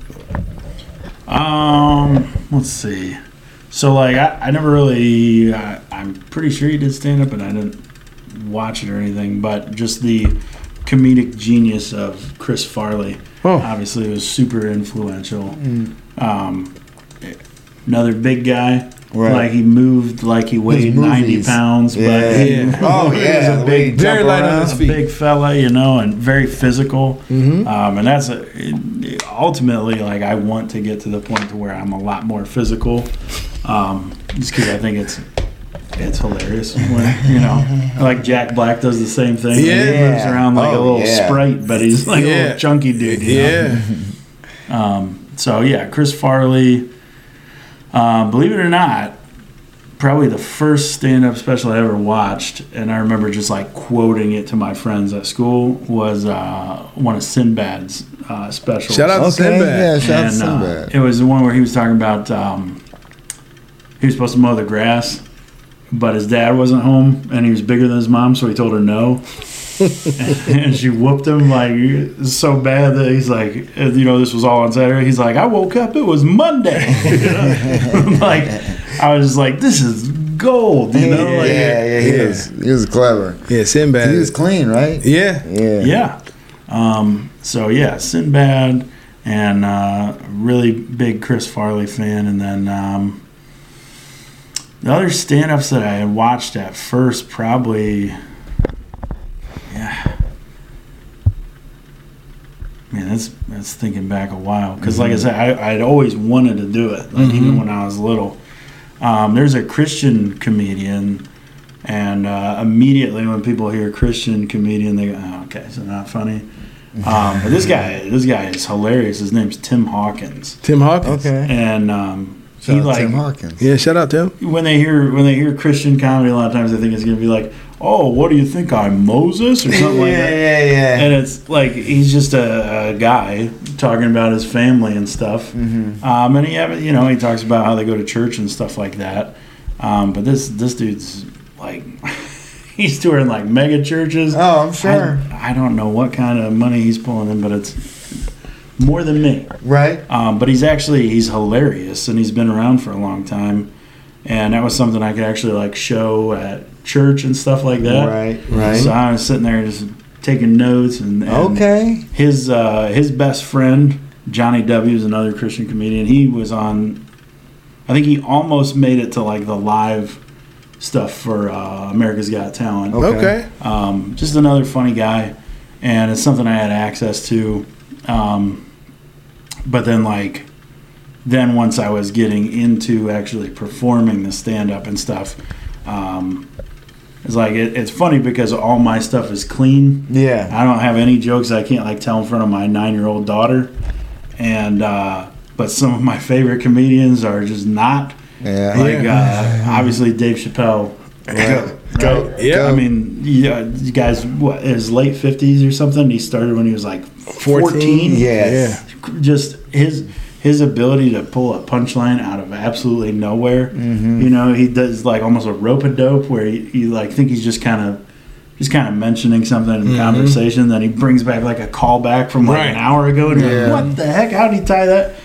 Um, let's see. So like I, I never really I, I'm pretty sure you did stand up, and I didn't watch it or anything, but just the comedic genius of Chris Farley. Oh. Obviously, was super influential. Um, another big guy. Right. Like he moved like he weighed ninety movies. pounds, Yeah. but Yeah. Oh he yeah. was a the way big, you very jump light on around. his a feet. big fella, you know, and very physical. Mm-hmm. Um, and that's a, it, ultimately like I want to get to the point to where I'm a lot more physical, um, just because I think it's it's hilarious when, you know, like Jack Black does the same thing. Yeah. He moves around like Oh, a little yeah. Sprite, but he's like a Yeah. little chunky dude. You know? Yeah. Um, so yeah, Chris Farley. Um, believe it or not, probably the first stand-up special I ever watched, and I remember just like quoting it to my friends at school, was uh, one of Sinbad's uh, specials. Shout out to Okay, Sinbad. yeah, shout out to And, uh, Sinbad. it was the one where he was talking about um, he was supposed to mow the grass, but his dad wasn't home, and he was bigger than his mom, so he told her no. And she whooped him like so bad that he's like, you know, this was all on Saturday. He's like, I woke up, it was Monday. Like, I was just like, this is gold, you know? yeah, Like, yeah, yeah, he yeah. was he was clever. Yeah, Sinbad. He was clean, right? Yeah. Yeah. Yeah. Um, so yeah, Sinbad, and uh, really big Chris Farley fan, and then um, the other stand-ups that I had watched at first, probably, yeah. Man, that's that's thinking back a while, because like I said, I, I'd always wanted to do it, like even when I was little. Um, there's a Christian comedian. And uh, immediately when people hear Christian comedian, they go, oh, okay, so not funny. Um, but this guy, this guy is hilarious. His name's Tim Hawkins, Tim Hawkins. Okay. and um, Shout he out like Tim Hawkins. Yeah, shout out to him. when they hear when they hear Christian comedy, a lot of times they think it's gonna be like, oh, what do you think I'm Moses or something like yeah, that. yeah, yeah. And it's like he's just a, a guy talking about his family and stuff. Mm-hmm. Um, and he, have- you know, he talks about how they go to church and stuff like that. Um, but this this dude's like, he's touring like mega churches. Oh, I'm sure. I, I don't know what kind of money he's pulling in, but it's more than me. Right. Um, but he's actually he's hilarious, and he's been around for a long time. And that was something I could actually like show at church and stuff like that. Right, right. So I was sitting there just taking notes, and, and Okay. his uh, his best friend Johnny W is another Christian comedian. He was on, I think he almost made it to like the live stuff for uh, America's Got Talent. Okay. Okay. Um, just another funny guy, and it's something I had access to. Um, but then like, then once I was getting into actually performing the stand up and stuff, um, it's like it, it's funny because all my stuff is clean. Yeah. I don't have any jokes I can't like tell in front of my nine year old daughter, and uh, but some of my favorite comedians are just not. Yeah. Like uh, obviously Dave Chappelle. Right. Go. Yeah. I mean, yeah, you guys, what, his late fifties or something. He started when he was like fourteen. Yes. Just his his ability to pull a punchline out of absolutely nowhere. Mm-hmm. You know, he does like almost a rope-a-dope where you, you like think he's just kind of just kind of mentioning something in conversation, then he brings back like a callback from like Right. an hour ago, and you're Yeah. like, what the heck? How did he tie that?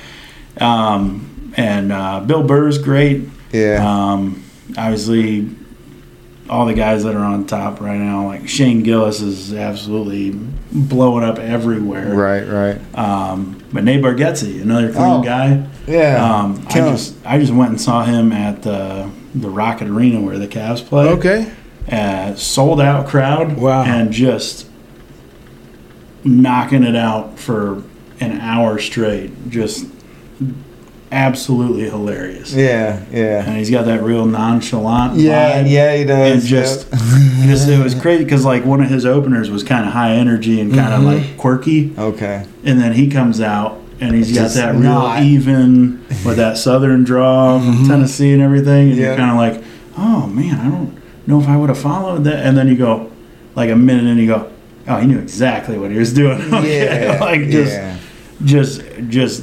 Um, and uh, Bill Burr's great. Yeah. Um, obviously, all the guys that are on top right now, like Shane Gillis, is absolutely blowing up everywhere. Right, right. Um, but Nate Bargatze, another clean Oh, guy. Yeah. Um, I Killing. just I just went and saw him at the the Rocket Arena where the Cavs play. Okay. Uh, sold out crowd. Wow. And just knocking it out for an hour straight. Just absolutely hilarious. Yeah, yeah. And he's got that real nonchalant Yeah, vibe. yeah, he does. And just, yep. just it was crazy because like one of his openers was kind of high energy and kind of like quirky, Okay. and then he comes out and he's got Just that real not. even with that southern draw from Tennessee and everything, and Yeah. you're kind of like, oh man, I don't know if I would have followed that. And then you go like a minute and you go, oh, he knew exactly what he was doing. Okay. Yeah. Like just, yeah. just, just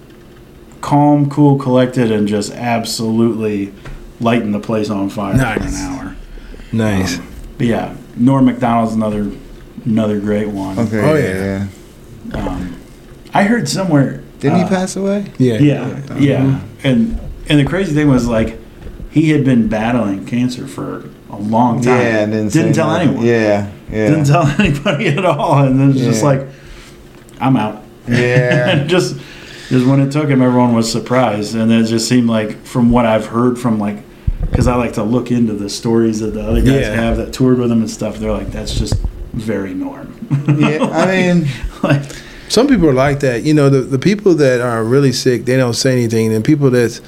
calm, cool, collected, and just absolutely lighting the place on fire for an Nice. hour. Nice. But yeah, Norm Macdonald's another another great one. Okay. Oh, yeah. yeah. yeah. Um, I heard somewhere. Didn't uh, he pass away? Yeah. Yeah, yeah. And and the crazy thing was like he had been battling cancer for a long time. Yeah, and didn't, say tell nothing. anyone. Yeah, yeah. Didn't tell anybody at all, and then it's just Yeah. like, I'm out. Yeah. and just just when it took him, everyone was surprised, and it just seemed like from what I've heard from like, because I like to look into the stories that the other guys Yeah. have that toured with him and stuff. They're like, that's just very Norm. Yeah, I mean, like, Some people are like that. You know, the, the people that are really sick, they don't say anything. And people that's,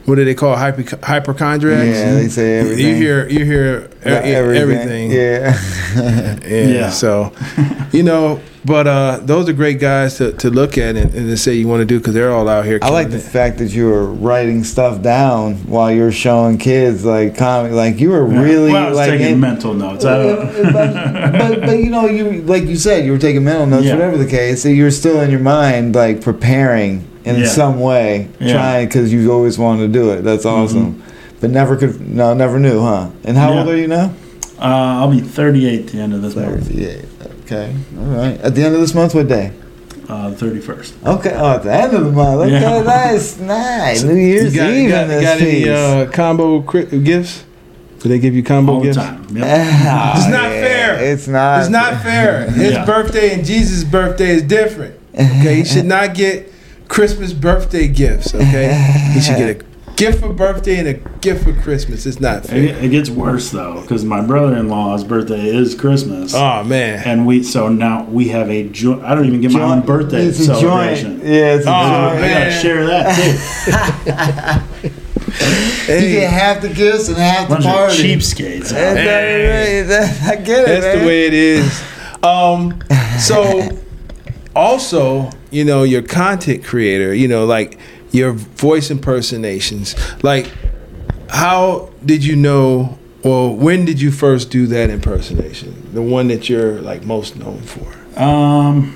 what do they call hyper, hypochondriacs? Yeah, they say everything. You hear, you hear e- everything. Yeah. yeah. Yeah. So, you know, but uh, those are great guys to, to look at and, and to say you want to do because they're all out here. I like the it. fact that you were writing stuff down while you were showing kids like comic. Like you were really well, I was like taking in- mental notes. I don't. but, but, but you know, you like you said, you were taking mental notes, Yeah. whatever the case. So you were still in your mind, like preparing in Yeah. some way, Yeah. trying because you always wanted to do it. That's awesome. But never could, no, never knew, huh? And how Yeah. old are you now? Uh, I'll be thirty-eight at the end of this month. thirty-eight. Okay, all right. At the end of this month, what day? Uh, thirty-first. Okay, oh, at the end of the month. Okay, Yeah. nice, nice. New Year's You got, Eve you got, in this got piece. any uh, combo cri- gifts? Do they give you combo All the gifts? time. Yep. Ah, It's not yeah, fair. It's not. It's not fair. His Yeah. birthday and Jesus' birthday is different. Okay, he should not get Christmas birthday gifts. Okay, he should get a gift for birthday and a gift for Christmas. It's not fair. It, it gets worse though, because my brother-in-law's birthday is Christmas, Oh man. and we so now we have a joint. I don't even get my own Joint- birthday it's a celebration. joint. Yeah, it's a Oh, I joint. man. gotta share that too. You get half the gifts and half the Bunch of party. cheapskates. That- that- Hey. that- I get it, That's man. the way it is. Um, so also, you know, your content creator, you know, like your voice impersonations. Like, how did you know, or when did you first do that impersonation? The one that you're like most known for. Um,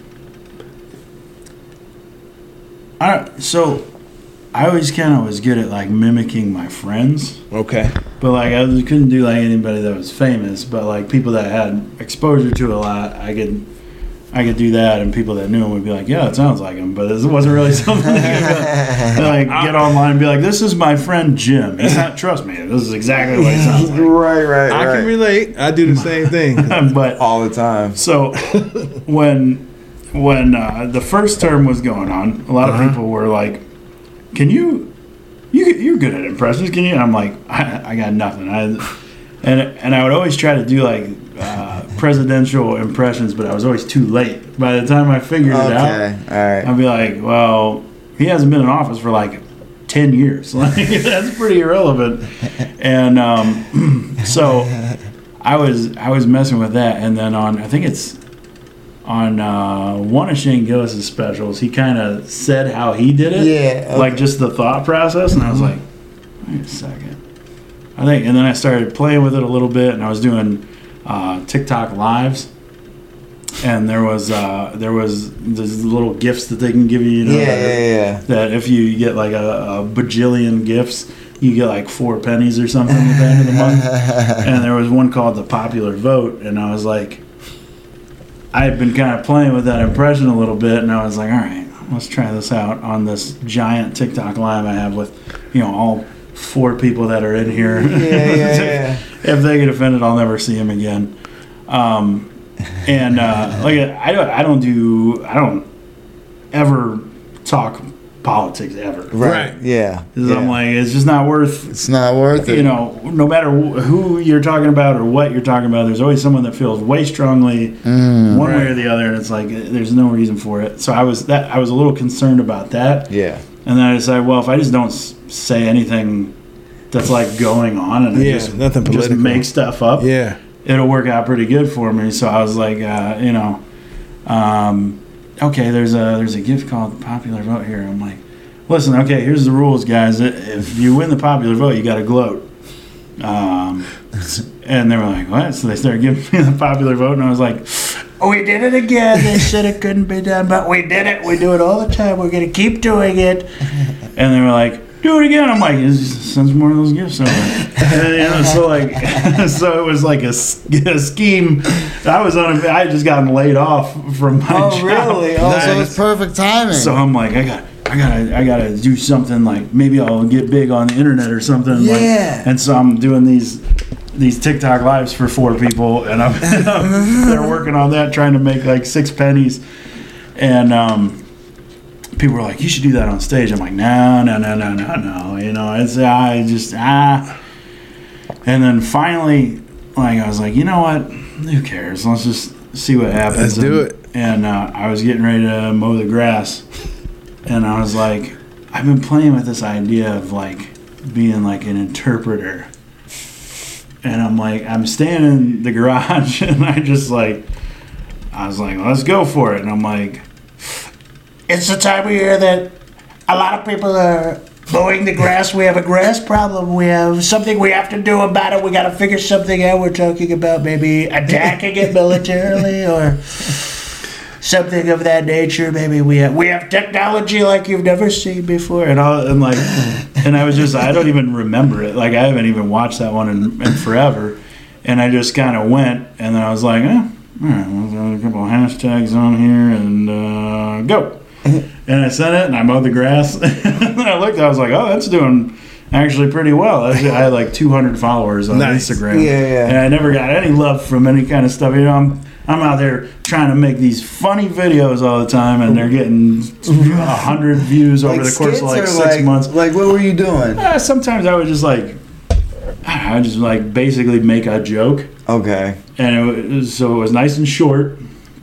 I so I always kind of was good at like mimicking my friends, Okay. but like I was- couldn't do like anybody that was famous. But like people that had exposure to it a lot, I could I could do that, and people that knew him would be like, "Yeah, it sounds like him," but it wasn't really something that you could, like get online and be like, "This is my friend Jim." He's not. Trust me, this is exactly what he sounds like. Right, right, I right. can relate. I do the same thing. But All the time. So when when uh, the first term was going on, a lot of people were like, "Can you you you're good at impressions? Can you?" And I'm like, "I, I got nothing." I and and I would always try to do like uh, presidential impressions, but I was always too late. By the time I figured it out, Okay, all right. I'd be like, "Well, he hasn't been in office for like ten years. Like that's pretty irrelevant." And um, so I was I was messing with that, and then on I think it's on uh, one of Shane Gillis's specials, he kind of said how he did it, Yeah, okay. like just the thought process, and I was like, wait a second, I think, and then I started playing with it a little bit, and I was doing uh, TikTok lives. And there was uh, there was these little gifts that they can give you, you know, Yeah, that, yeah, yeah. that if you get like a, a bajillion gifts, you get like four pennies or something at the end of the month. And there was one called the popular vote, and I was like, I had been kind of playing with that impression a little bit, and I was like, all right, let's try this out on this giant TikTok live I have with, you know, all four people that are in here. Yeah, yeah, yeah. If they get offended, I'll never see them again. Um, and uh, like I don't, I don't do, I don't ever talk politics ever. Right. Yeah. 'Cause yeah. I'm like, it's just not worth. it's not worth it. You know, no matter wh- who you're talking about or what you're talking about, there's always someone that feels way strongly Mm, one way or the other, and it's like there's no reason for it. So I was that I was a little concerned about that, Yeah. and then I decided, well, if I just don't s- say anything that's like going on, and I Yeah, just, nothing just political. make stuff up, Yeah. it'll work out pretty good for me. So I was like, uh, you know, um, okay, there's a there's a gift called Popular Vote here. I'm like, listen, okay, here's the rules, guys. If you win the popular vote, you got to gloat. Um, and they were like, what? So they started giving me the popular vote, and I was like, oh, we did it again. They said it couldn't be done, but we did it. We do it all the time. We're going to keep doing it. And they were like, do it again. I'm like, send some more of those gifts over. And, you know, so like, so it was like a, s- a scheme. I was on. A, I had just gotten laid off from my Oh, job. really? Oh, so it's perfect timing. So I'm like, I got, I gotta, I gotta do something. Like maybe I'll get big on the internet or something. Like, Yeah. and so I'm doing these, these TikTok lives for four people, and I'm, they're working on that, trying to make like six pennies, and um, people were like, you should do that on stage. I'm like, no, no, no, no, no, no. You know, it's I just ah. And then finally, like I was like, you know what? Who cares? Let's just see what happens. Let's do And- it. And uh, I was getting ready to mow the grass, and I was like, I've been playing with this idea of like being like an interpreter. And I'm like, I'm standing in the garage and I just like, I was like, let's go for it. And I'm like, it's the time of year that a lot of people are mowing the grass. We have a grass problem. We have something we have to do about it. We got to figure something out. We're talking about maybe attacking it militarily or something of that nature. Maybe we have we have technology like you've never seen before. And all and like, and I was just I don't even remember it. Like I haven't even watched that one in, in forever. And I just kind of went, and then I was like, eh, all right, let's have a couple of hashtags on here and uh, go. And I sent it, and I mowed the grass. And then I looked, I was like, oh, that's doing actually pretty well. I had like two hundred followers on Nice. Instagram. Yeah, yeah. And I never got any love from any kind of stuff. You know, I'm I'm out there trying to make these funny videos all the time, and they're getting a hundred views over Like the course of skits like or six like, months. Like, what were you doing? Uh, sometimes I would just like, I would just like basically make a joke. Okay. And it was, so it was nice and short.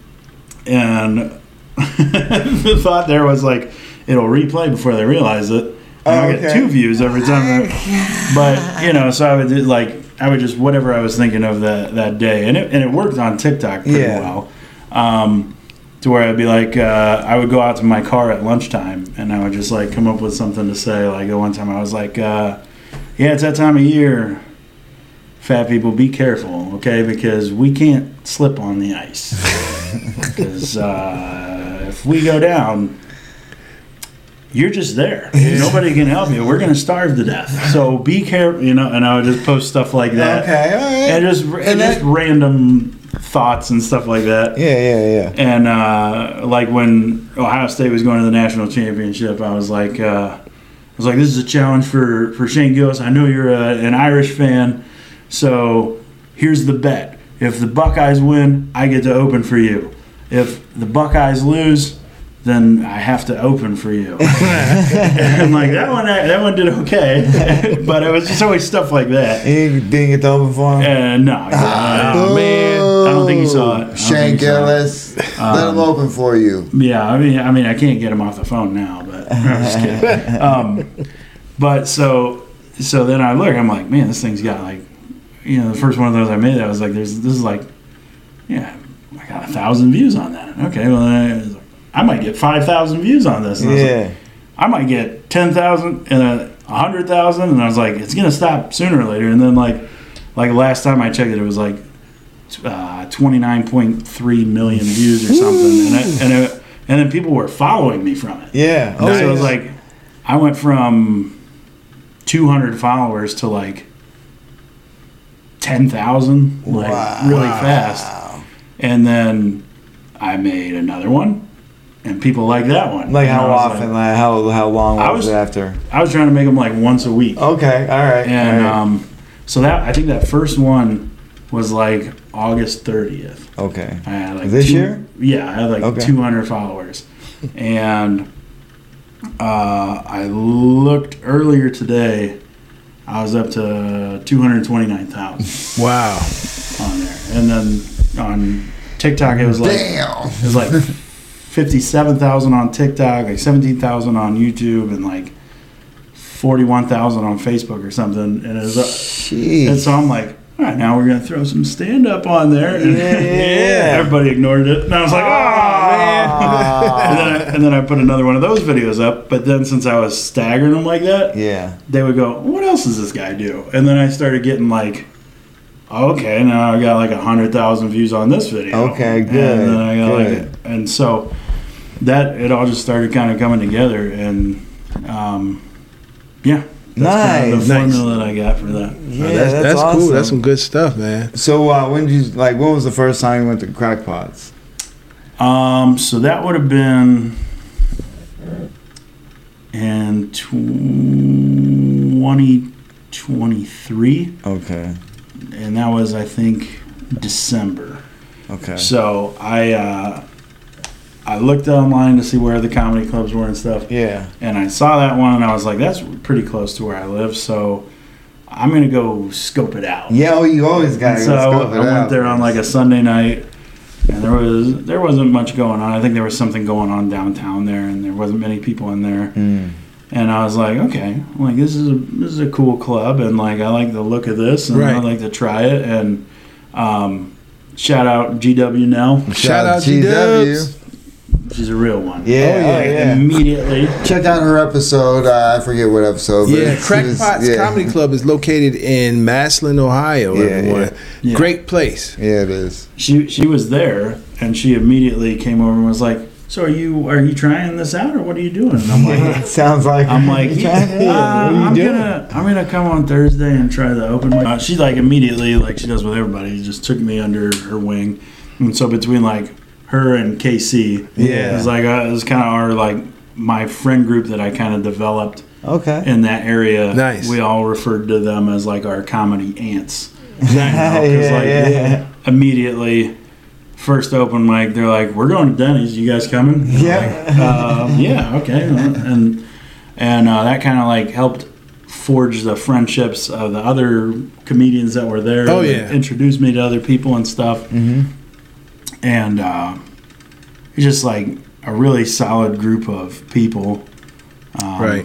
And the thought there was like, it'll replay before they realize it. And Oh, I okay. get two views every time. That, but, you know, so I would do, like, I would just, whatever I was thinking of that, that day. And it, and it worked on TikTok pretty Yeah. well. Um, to where I'd be like, uh, I would go out to my car at lunchtime and I would just like come up with something to say. Like the one time I was like, uh, yeah, it's that time of year. Fat people, be careful, okay? Because we can't slip on the ice. Because uh, if we go down, you're just there. Nobody can help you. We're going to starve to death. So be careful, you know. And I would just post stuff like that. Okay, all right. And just, and And just that- random thoughts and stuff like that. Yeah, yeah, yeah. And uh, like when Ohio State was going to the national championship, I was like, uh, I was like, this is a challenge for, for Shane Gillis. I know you're a, an Irish fan. So here's the bet. If the Buckeyes win, I get to open for you. If the Buckeyes lose, then I have to open for you. And like that one, that one did okay, but it was just always stuff like that. You didn't get to open for him? And no, Ah, uh, man, I don't think he saw it. I don't Shane think he saw it. Gillis, let him open for you. Yeah, I mean, I mean, I can't get him off the phone now, but I'm just kidding. Um, but so, so then I look, I'm like, man, this thing's got like, you know, the first one of those I made, I was like, there's, this is like, yeah, I got a thousand views on that. Okay, well, I, I might get five thousand views on this. And I was Yeah. like, I might get ten thousand and a hundred thousand, and I was like, it's gonna stop sooner or later. And then like, like last time I checked it, it was like uh, twenty-nine point three million views or something, and it, and it, and then people were following me from it. Yeah. Oh, So it was yeah. like, I went from two hundred followers to like ten thousand, like Wow. really fast. And then I made another one, and people like that one. Like And how I was often? like- Like, how how long I was, was- it after? I was trying to make them like once a week. Okay, all right. And all right. um, so that I think that first one was like August thirtieth. okay. I had like This two- year? Yeah, I had like Okay. two hundred followers, and uh, I looked earlier today. I was up to two hundred twenty-nine thousand Wow. on there, and then on TikTok it was like Damn. it was like fifty-seven thousand on TikTok, like seventeen thousand on YouTube, and like forty-one thousand on Facebook or something. And it was, uh, and Jeez. so I'm like, all right, now we're gonna throw some stand up on there. And Yeah, yeah, yeah. everybody ignored it, and I was like, oh man. and, then I, and then I put another one of those videos up. But then since I was staggering them like that, Yeah. they would go, what else does this guy do? And then I started getting like, okay, now I got like a hundred thousand views on this video. Okay, good, And then I got good. like, and so that it all just started kind of coming together, and um, yeah, that's kind of the Nice. formula that I got for that. Yeah, Oh, that's that's, that's awesome. cool. That's some good stuff, man. So uh, when did you like? When was the first time you went to Crackpots? Um, so that would have been in twenty twenty-three, Okay. and that was I think December. Okay. So I uh, I looked online to see where the comedy clubs were and stuff, Yeah. and I saw that one, and I was like, that's pretty close to where I live, so I'm gonna go scope it out. Yeah. Oh, you always got to So go scope it I went out. there on like a Sunday night, and there was there wasn't much going on. I think there was something going on downtown there, and there wasn't many people in there. Mm. And I was like, okay, like this is a this is a cool club, and like I like the look of this, and Right. I'd like to try it. And um, shout out G W Nell, Shout out G G W. Dubs. she's a real one. Yeah, Oh, yeah. oh, yeah. Immediately, Check out her episode. Uh, I forget what episode. but Yeah, it's- Crackpots it's- yeah. Comedy Club is located in Massillon, Ohio. Yeah, everyone. yeah. Yeah. Great place. Yeah, it is. she she was there, and she immediately came over and was like, "So are you are you trying this out, or what are you doing?" And I'm like, Sounds like I'm like, you yeah, trying to- uh, what are you I'm doing? gonna, I'm gonna come on Thursday and try the open mic. Uh, she like immediately, like she does with everybody, just took me under her wing, and so between like her and K C, Yeah. it was like uh, it was kind of our like my friend group that I kind of developed Okay. in that area. Nice. We all referred to them as like our comedy ants. yeah, Because like yeah. immediately. First open mic, they're like, "We're going to Denny's. You guys coming?" I'm Yeah. like, uh, yeah. Okay. And and uh, that kind of like helped forge the friendships of the other comedians that were there. Oh, that yeah. Introduced me to other people and stuff. Mm-hmm. And uh, it's just like a really solid group of people. Um, Right.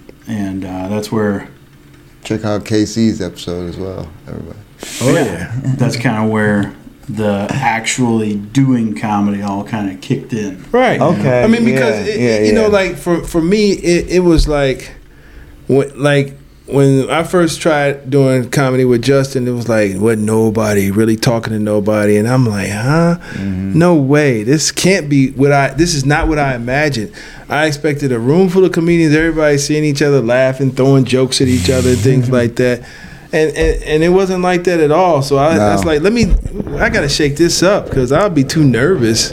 And uh, that's where Check out K C's episode as well, everybody. Oh yeah. that's kind of where the actually doing comedy all kind of kicked in. Right. Okay, I mean, because yeah, it, yeah, you know, yeah. like for for me, it, it was like, when, like when I first tried doing comedy with Justin, it was like, what nobody really talking to nobody, and I'm like, huh? No way. This can't be what I. This is not what I imagined. I expected a room full of comedians, everybody seeing each other, laughing, throwing jokes at each other, things like that. And, and and it wasn't like that at all. So I, I was No. like, let me, I gotta shake this up because I'll be too nervous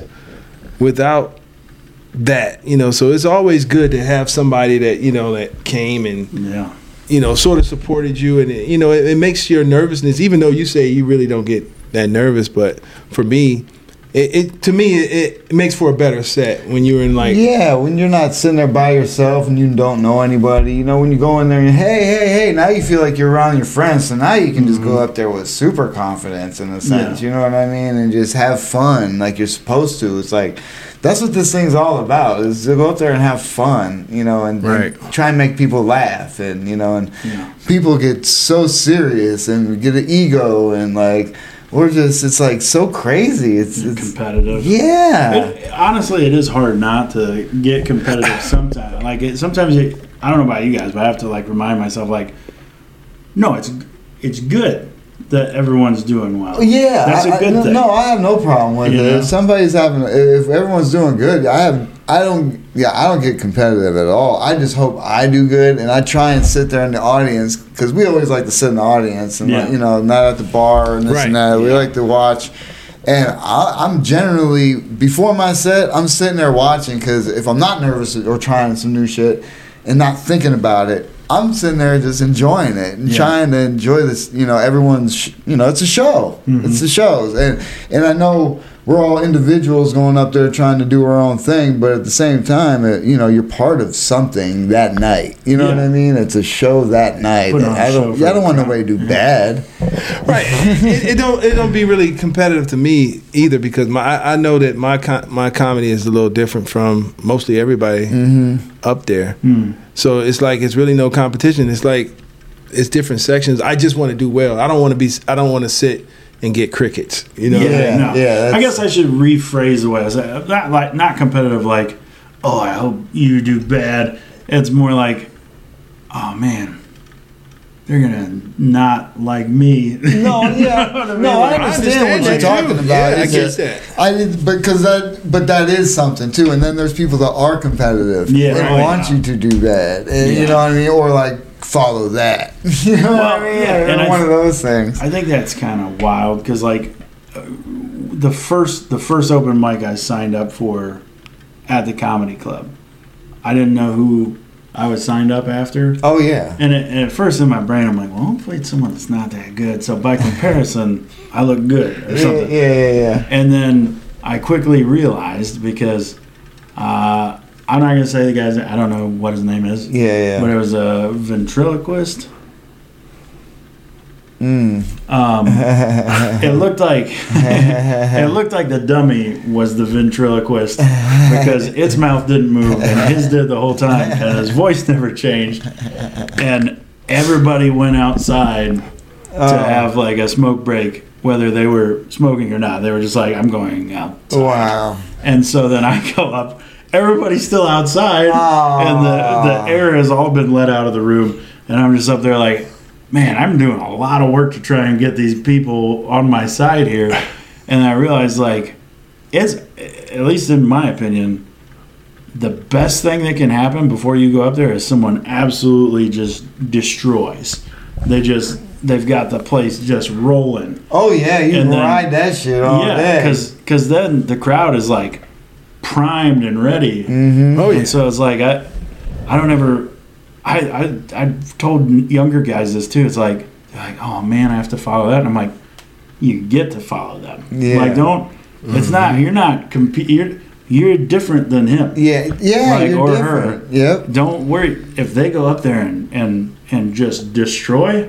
without that, you know. So it's always good to have somebody that, you know, that came and, Yeah. you know, sort of supported you, and it, you know, it, it makes your nervousness, even though you say you really don't get that nervous, but for me, it, it to me it, it makes for a better set when you're in like, Yeah, when you're not sitting there by yourself and you don't know anybody, you know, when you go in there and hey, hey, hey, now you feel like you're around your friends, so now you can just go up there with super confidence in a sense, Yeah. you know what I mean, and just have fun like you're supposed to. It's like that's what this thing's all about, is to go up there and have fun, you know, and, Right. and try and make people laugh, and you know, and Yeah. People get so serious and get an ego and like we're just it's like so crazy. It's, it's Competitive. yeah. It, honestly, it is hard not to get competitive sometimes. Like it, sometimes, it, I don't know about you guys, but I have to like remind myself, like, no, it's it's good that everyone's doing well. Yeah, that's a I- good I, no, thing. No, I have no problem with You it. know? If somebody's having, if everyone's doing good, I have, I don't, yeah, I don't get competitive at all. I just hope I do good, and I try and sit there in the audience because we always like to sit in the audience and Yeah. like, you know, not at the bar and this Right. and that. We Yeah. like to watch. And I, I'm generally before my set, I'm sitting there watching because if I'm not nervous or trying some new shit and not thinking about it, I'm sitting there just enjoying it and Yeah. trying to enjoy this. You know, everyone's sh- you know, it's a show. Mm-hmm. It's the shows, and and I know we're all individuals going up there trying to do our own thing, but at the same time, it, you know, you're part of something that night. You know Yeah. what I mean? It's a show that night. Put on a I show don't, for I don't the want crowd. nobody to do bad. right. it, it don't it don't be really competitive to me either because my I, I know that my com- my comedy is a little different from mostly everybody up there. So it's like it's really no competition. It's like it's different sections. I just want to do well. I don't want to be. I don't want to sit and get crickets. You know. Yeah, no. yeah, that's- I guess I should rephrase the way I say it. Not like not competitive. Like, oh, I hope you do bad. It's more like, oh man, they're gonna not like me. No, yeah, what I mean? no, I Like, understand, I understand what you're that talking too. about. Yeah, I It's get just- that. I did, because that, but that is something too. And then there's people that are competitive Yeah, and oh, want yeah. you to do that, and you Yeah. know what I mean, or like follow that. You know what Well, I mean? yeah, and I- one of those things. I think that's kind of wild because like uh, the first the first open mic I signed up for at the comedy club, I didn't know who I was signed up after. Oh yeah, And, it, and at first in my brain, I'm like, well, hopefully it's someone that's not that good. So by comparison, I look good or Yeah, something. yeah, yeah, yeah. And then I quickly realized because uh, I'm not gonna say the guy's. I don't know what his name is. Yeah, yeah. But it was a ventriloquist. Mm. Um, it looked like it looked like the dummy was the ventriloquist because its mouth didn't move and his did the whole time, and his voice never changed. And everybody went outside to Oh. have like a smoke break, whether they were smoking or not. They were just like, "I'm going out." Wow. And so then I go up. Everybody's still outside, Aw. and the the air has all been let out of the room, and I'm just up there like, man, I'm doing a lot of work to try and get these people on my side here. And I realized, like, it's, at least in my opinion, the best thing that can happen before you go up there is someone absolutely just destroys. They just, they've got the place just rolling. Oh yeah, you And can then- ride that shit all yeah, day. because then the crowd is, like, primed and ready. Mm-hmm. Oh yeah. And so it's like, I, I don't ever... I, I I've told younger guys this too. It's like, they're like, oh man, I have to follow that. And I'm like, you get to follow them. Yeah. Like, don't. It's not. You're not compete. You're you're different than him. Yeah, yeah, Like, you're or different. her. Yep. Don't worry if they go up there and and and just destroy.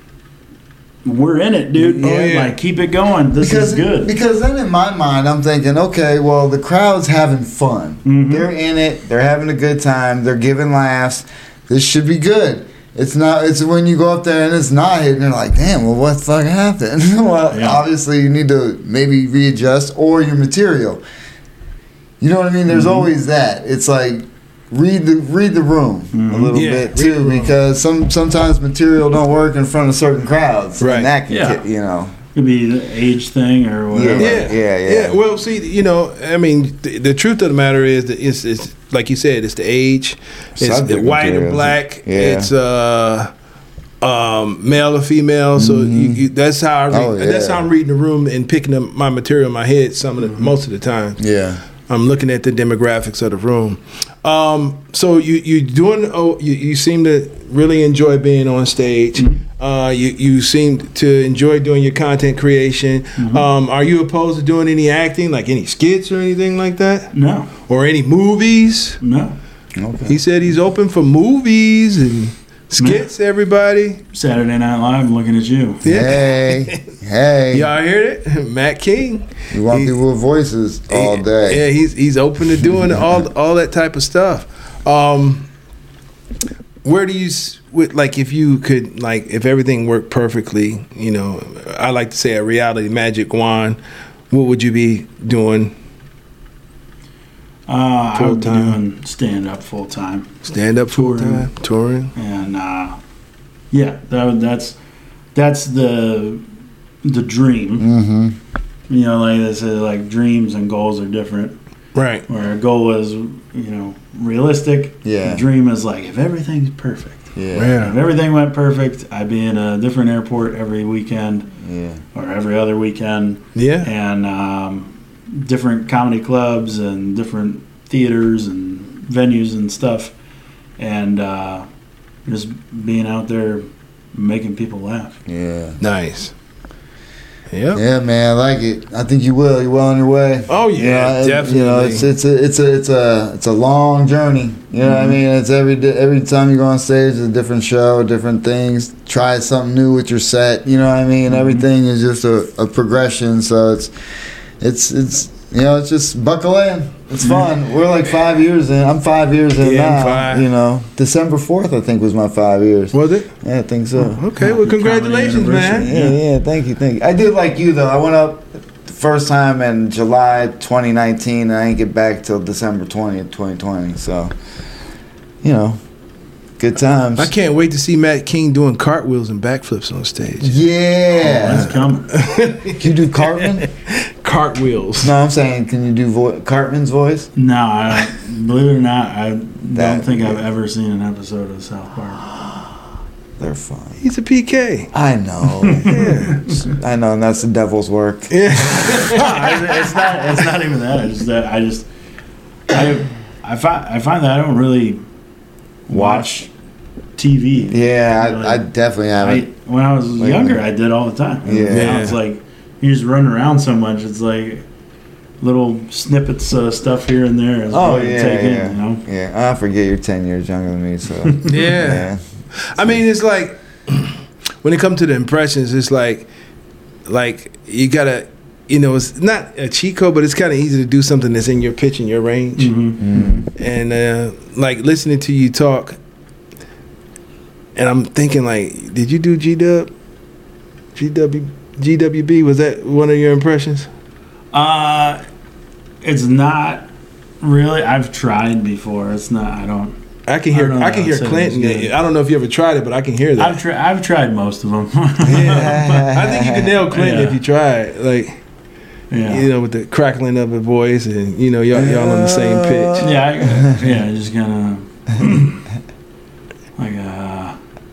We're in it, dude. Oh, yeah. Like, keep it going. This Because is good. because then in my mind I'm thinking, okay, well the crowd's having fun. Mhm. They're in it. They're having a good time. They're giving laughs. This should be good. It's not. It's when you go up there and it's not hitting. You're like, damn. Well, what the fuck happened? Well, Yeah. obviously you need to maybe readjust or your material. You know what I mean? There's Mhm. always that. It's like read the read the room a Mhm. little Yeah, bit read the too, room. because some sometimes material don't work in front of certain crowds. Right. And that can, Yeah. ki- you know. Could be the age thing or whatever. Yeah, Yeah, yeah. Well, see, you know, I mean, the, the truth of the matter is that it's, it's like you said, it's the age, it's the Subject white and materials. black, Yeah. it's uh, um, male or female. So you, you, that's how I read, Oh, that's yeah. how I'm reading the room and picking up my material in my head. Some of the most of the time, Yeah. I'm looking at the demographics of the room. Um, so you you doing? Oh, you, you seem to really enjoy being on stage. Uh, you you seem to enjoy doing your content creation. Um, are you opposed to doing any acting, like any skits or anything like that, No. or any movies? No. Okay. He said he's open for movies and skits. Everybody, Saturday Night Live. I'm looking at you. yeah. Hey, hey. Y'all heard it, Matt King. You want He- people with voices all day. Yeah, he's he's open to doing all all that type of stuff. Um, where do you s- with, like if you could like if everything worked perfectly? You know, I like to say a reality magic wand. What would you be doing? Uh, I would be Full-time. doing stand up full time. Stand up full Touring. time, touring. And uh, yeah, that would- that's that's the the dream. Mm-hmm. You know, like they say, like dreams and goals are different. Right. Where a goal is, you know, realistic. Yeah. The dream is like if everything's perfect. Yeah. Yeah. If everything went perfect, I'd be in a different airport every weekend Yeah. or every other weekend, Yeah. and um, different comedy clubs and different theaters and venues and stuff, and uh, just being out there making people laugh. Yeah. Nice. Yep. Yeah, man, I like it. I think you will. You're well on your way. Oh yeah, You know, definitely. You know, it's it's a it's a it's a it's a long journey. You know what I mean? It's every day, every time you go on stage, it's a different show, different things. Try something new with your set. You know what I mean? Everything is just a, a progression. So it's it's it's you know it's just buckle in. It's fun. We're like five years in. I'm five years in Yeah, I'm now. five. You know, December fourth I think was my five years. Was it? Yeah, I think so. Okay. Well, Happy congratulations, comedy man. anniversary. Yeah, yeah, thank you, thank you. I did like you though. I went up the first time in July twenty nineteen, and I didn't get back till December twentieth, twenty twenty. So, you know, good times. I can't wait to see Matt King doing cartwheels and backflips on stage. Yeah. That's coming. Can you do Cartman? Cartwheels. No, I'm saying, can you do vo- Cartman's voice? No, I, believe it or not, I That- don't think I've ever seen an episode of South Park. They're fun. He's a P K. I know. Yeah. I know, and that's the devil's work. Yeah. I- it's not. It's not even that. It's just that I just I I find I find that I don't really watch T V. Yeah, Really. I, I definitely I, haven't. when I was Like- younger, I did all the time. Yeah. Now it's like you just run around so much. It's like little snippets of stuff here and there. Is Oh, what you yeah, take yeah. in, you know. Yeah, I forget you're ten years younger than me, so. Yeah. I mean, it's like when it comes to the impressions, it's like, like you gotta, you know, it's not a cheat code, but it's kind of easy to do something that's in your pitch and your range. Mm-hmm. Mm. And uh, like listening to you talk, and I'm thinking like, did you do G Dub, G W, G W B? Was that one of your impressions? Uh, it's not really. I've tried before. It's not. I don't. I can hear. I don't know I, can if hear I'd say Clinton. it's good. I don't know if you ever tried it, but I can hear that. I've tried. I've tried most of them. Yeah. I think you can nail Clinton Yeah. if you try it. Like, Yeah. you know, with the crackling of the voice, and you know, y'all, y'all on the same pitch. Yeah. I, yeah. Just kind of like uh,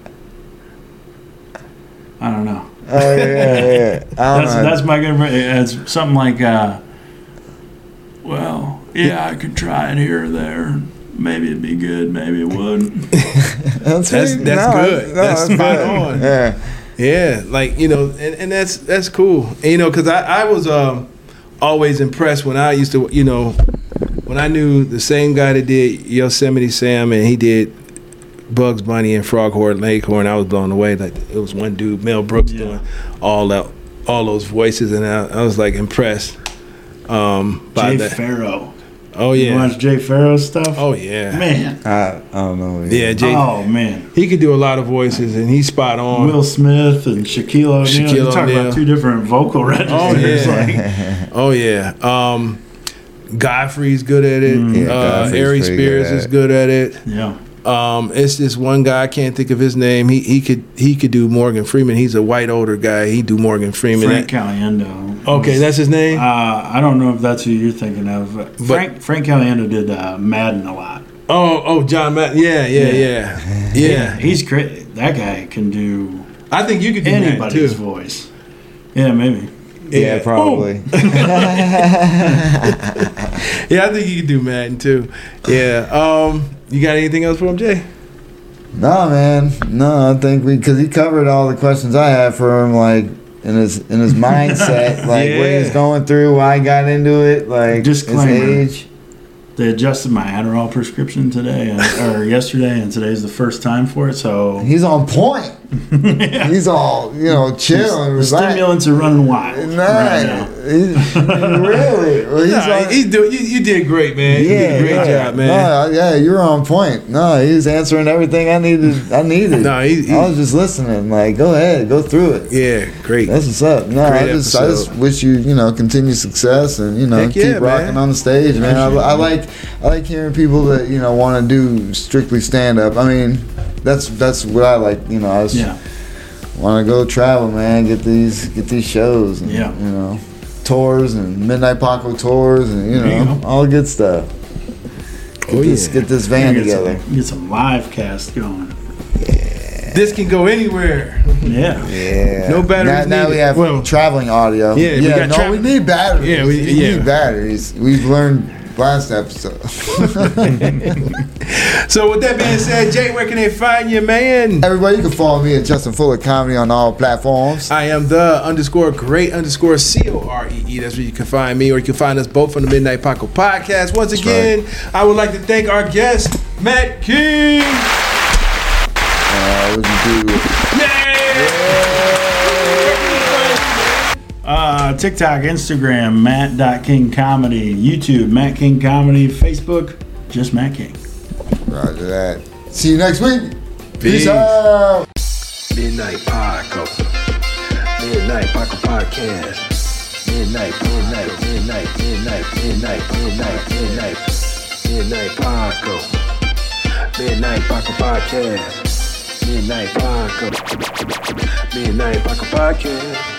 I don't know. Oh yeah, yeah. I don't That's know. that's my good. It's something like, uh, well, yeah, I could try it here or there. Maybe it'd be good. Maybe it wouldn't. That's That's- pretty- that's good. That's spot good. on. Yeah. Yeah, like you know, and, and that's that's cool. And, you know, because I I was um always impressed when I used to, you know, when I knew the same guy that did Yosemite Sam and he did Bugs Bunny and Froghorn Leghorn. I was blown away. Like it was one dude, Mel Brooks, Yeah. doing all that, all those voices, and I, I was like impressed um, by Jay that. Farrow. Oh You yeah. watch Jay Farrow's stuff? Oh yeah. Man. I, I don't know. Yeah, Jay. Oh man. He could do a lot of voices, and he's spot on. Will Smith and Shaquille O'Neal. Shaquille You're talking O'Neal. about two different vocal registers. Oh, yeah. Like, Oh yeah. Um, Godfrey's good at it. Mm. Yeah, uh, Godfrey's Ari pretty Spears good at is it. good at it. yeah. Um, it's this one guy, I can't think of his name. He he could he could do Morgan Freeman. He's a white older guy. He do Morgan Freeman. Frank Caliendo. Okay, that's his name. Uh, I don't know if that's who you're thinking of. But Frank Frank Caliendo did uh, Madden a lot. oh oh John Madden. Yeah yeah yeah yeah. He's great. That guy can do I think you could do that anybody's too. voice. Yeah, maybe. Yeah, probably. Yeah, I think you could do Madden too. Yeah. Um, you got anything else for him, Jay? No, man. No, I think we because he covered all the questions I had for him, like in his in his mindset, like what Yeah. he's going through, why he got into it, like Disclaimer. his age. They adjusted my Adderall prescription today uh, or yesterday, and today's the first time for it. So He's on point. He's all you know, chill and the relaxed. stimulants are running wild Nah, right now. he's, really. Well, he's Nah, on- he's do, you, you did great, man. You did a great yeah. job, man. No, yeah, you were on point. No, he was answering everything I needed. I needed. No, he- he- I was just listening. Like, go ahead, go through it. Yeah, great. That's what's up. No, I Great just, I just episode. wish you, you know, continued success and you know, Heck keep yeah, rocking man. on the stage, man. I, I like, I like hearing people that you know want to do strictly stand up. I mean, that's that's what I like. You know, I just Yeah. want to go travel, man. Get these, get these shows. And, Yeah. You know, tours and Midnight Paco tours and you There you know go. all the good stuff. Get Oh, this, yeah. get this van get together. Some, get some live cast going. This can go anywhere. Yeah. Yeah. No batteries Now, now we needed. have Well, traveling audio. yeah, we Yeah. got no, tra- we need batteries. Yeah, we- we yeah. need batteries. We've learned last episode. So with that being said, Jay, where can they find you, man? Everybody, you can follow me at Justin Fuller Comedy on all platforms. I am the underscore great underscore C O R E E. That's where you can find me, or you can find us both on the Midnight Paco podcast. Once again, I would like to thank our guest, Matt King. Uh, what you do? Uh, TikTok, Instagram, Matt.KingComedy, YouTube, Matt King Comedy, Facebook, just Matt King. Roger that. See you next week. Peace. Peace out. Midnight Paco. Midnight Paco Podcast. Midnight, midnight, midnight, midnight, midnight, midnight, midnight, midnight Paco. Midnight Paco Podcast. Midnight Paco. Midnight Paco Podcast.